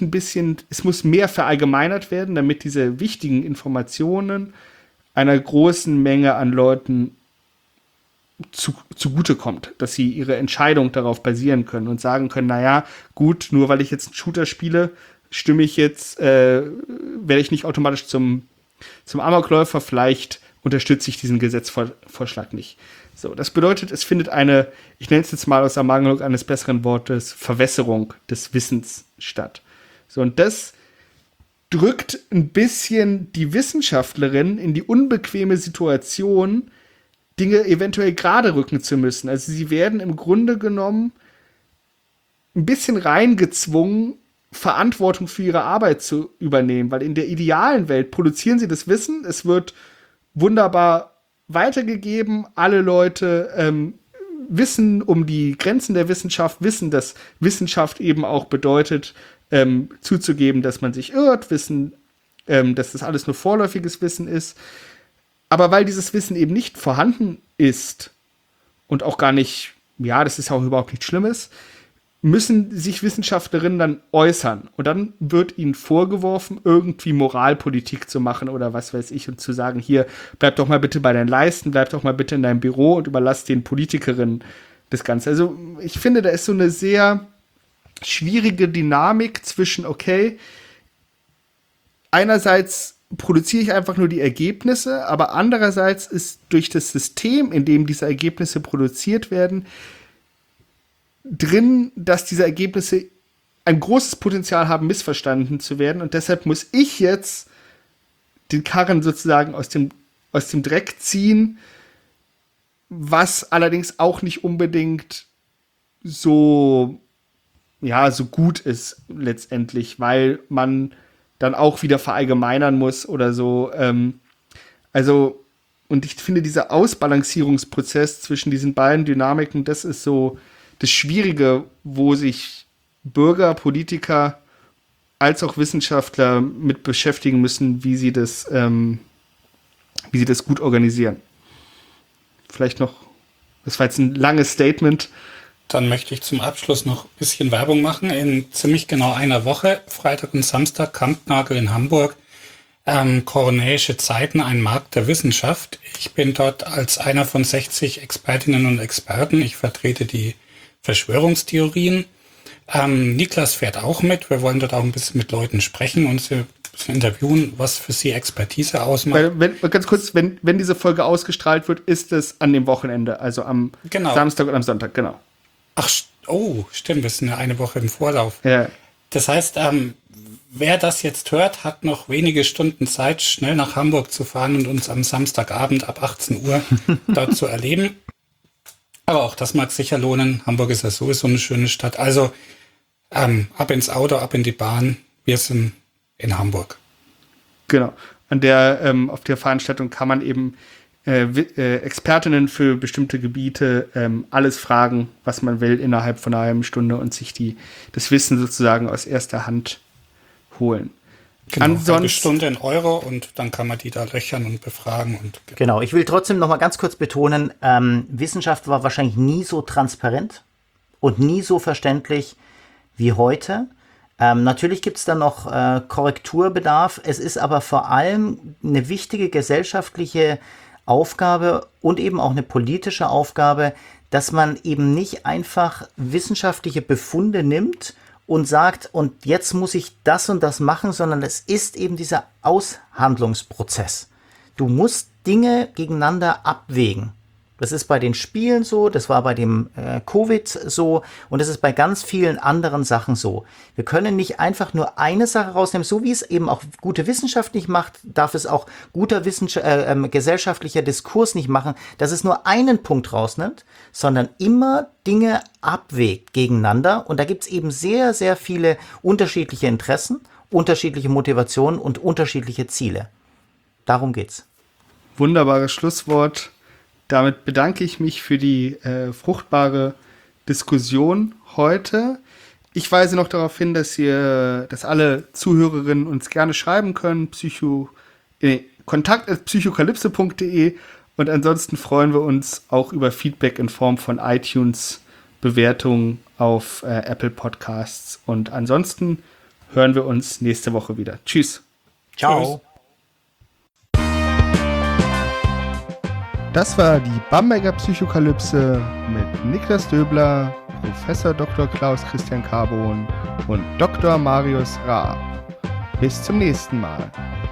mehr verallgemeinert werden, damit diese wichtigen Informationen einer großen Menge an Leuten zugutekommt, dass sie ihre Entscheidung darauf basieren können und sagen können, naja, gut, nur weil ich jetzt einen Shooter spiele, werde ich nicht automatisch zum Amokläufer, vielleicht unterstütze ich diesen Gesetzvorschlag nicht. So, das bedeutet, es findet eine, ich nenne es jetzt mal aus Ermangelung eines besseren Wortes, Verwässerung des Wissens statt. So, und das drückt ein bisschen die Wissenschaftlerin in die unbequeme Situation, Dinge eventuell gerade rücken zu müssen. Also sie werden im Grunde genommen ein bisschen reingezwungen, Verantwortung für ihre Arbeit zu übernehmen, weil in der idealen Welt produzieren sie das Wissen, es wird wunderbar weitergegeben, alle Leute wissen um die Grenzen der Wissenschaft, wissen, dass Wissenschaft eben auch bedeutet, zuzugeben, dass man sich irrt, wissen, dass das alles nur vorläufiges Wissen ist. Aber weil dieses Wissen eben nicht vorhanden ist und auch gar nicht, ja, das ist auch überhaupt nichts Schlimmes, müssen sich Wissenschaftlerinnen dann äußern. Und dann wird ihnen vorgeworfen, irgendwie Moralpolitik zu machen oder was weiß ich und zu sagen, hier, bleib doch mal bitte bei deinen Leisten, bleib doch mal bitte in deinem Büro und überlass den Politikerinnen das Ganze. Also ich finde, da ist so eine sehr schwierige Dynamik zwischen, okay, einerseits produziere ich einfach nur die Ergebnisse, aber andererseits ist durch das System, in dem diese Ergebnisse produziert werden, drin, dass diese Ergebnisse ein großes Potenzial haben, missverstanden zu werden. Und deshalb muss ich jetzt den Karren sozusagen aus dem Dreck ziehen, was allerdings auch nicht unbedingt so gut ist letztendlich, weil man dann auch wieder verallgemeinern muss oder so. Und ich finde, dieser Ausbalancierungsprozess zwischen diesen beiden Dynamiken, das ist so das Schwierige, wo sich Bürger, Politiker als auch Wissenschaftler mit beschäftigen müssen, wie sie das gut organisieren. Vielleicht noch, das war jetzt ein langes Statement. Dann möchte ich zum Abschluss noch ein bisschen Werbung machen. In ziemlich genau einer Woche, Freitag und Samstag, Kampnagel in Hamburg, Koronäische Zeiten, ein Markt der Wissenschaft. Ich bin dort als einer von 60 Expertinnen und Experten. Ich vertrete die Verschwörungstheorien. Niklas fährt auch mit. Wir wollen dort auch ein bisschen mit Leuten sprechen und sie ein bisschen interviewen, was für sie Expertise ausmacht. Ganz kurz, wenn diese Folge ausgestrahlt wird, ist es an dem Wochenende, also am Samstag und am Sonntag, genau. Ach, stimmt, wir sind ja eine Woche im Vorlauf. Ja. Das heißt, wer das jetzt hört, hat noch wenige Stunden Zeit, schnell nach Hamburg zu fahren und uns am Samstagabend ab 18 Uhr dort zu erleben. Aber auch das mag sicher lohnen. Hamburg ist ja sowieso eine schöne Stadt. Also ab ins Auto, ab in die Bahn. Wir sind in Hamburg. Genau. Auf der Veranstaltung kann man eben Expertinnen für bestimmte Gebiete alles fragen, was man will, innerhalb von einer halben Stunde und sich das Wissen sozusagen aus erster Hand holen. Genau, eine Stunde in Euro und dann kann man die da löchern und befragen. Genau, ich will trotzdem noch mal ganz kurz betonen, Wissenschaft war wahrscheinlich nie so transparent und nie so verständlich wie heute. Natürlich gibt es da noch Korrekturbedarf. Es ist aber vor allem eine wichtige gesellschaftliche Aufgabe und eben auch eine politische Aufgabe, dass man eben nicht einfach wissenschaftliche Befunde nimmt und sagt, und jetzt muss ich das und das machen, sondern es ist eben dieser Aushandlungsprozess. Du musst Dinge gegeneinander abwägen. Das ist bei den Spielen so, das war bei dem Covid so und das ist bei ganz vielen anderen Sachen so. Wir können nicht einfach nur eine Sache rausnehmen, so wie es eben auch gute Wissenschaft nicht macht, darf es auch guter gesellschaftlicher Diskurs nicht machen, dass es nur einen Punkt rausnimmt, sondern immer Dinge abwägt gegeneinander und da gibt es eben sehr, sehr viele unterschiedliche Interessen, unterschiedliche Motivationen und unterschiedliche Ziele. Darum geht's. Wunderbares Schlusswort. Damit bedanke ich mich für die fruchtbare Diskussion heute. Ich weise noch darauf hin, dass alle Zuhörerinnen uns gerne schreiben können. kontakt@psychokalypse.de und ansonsten freuen wir uns auch über Feedback in Form von iTunes-Bewertungen auf Apple Podcasts. Und ansonsten hören wir uns nächste Woche wieder. Tschüss. Ciao. Tschüss. Das war die Bamberger Psychokalypse mit Niklas Döbler, Professor Dr. Klaus Christian Carbon und Dr. Marius Raab. Bis zum nächsten Mal.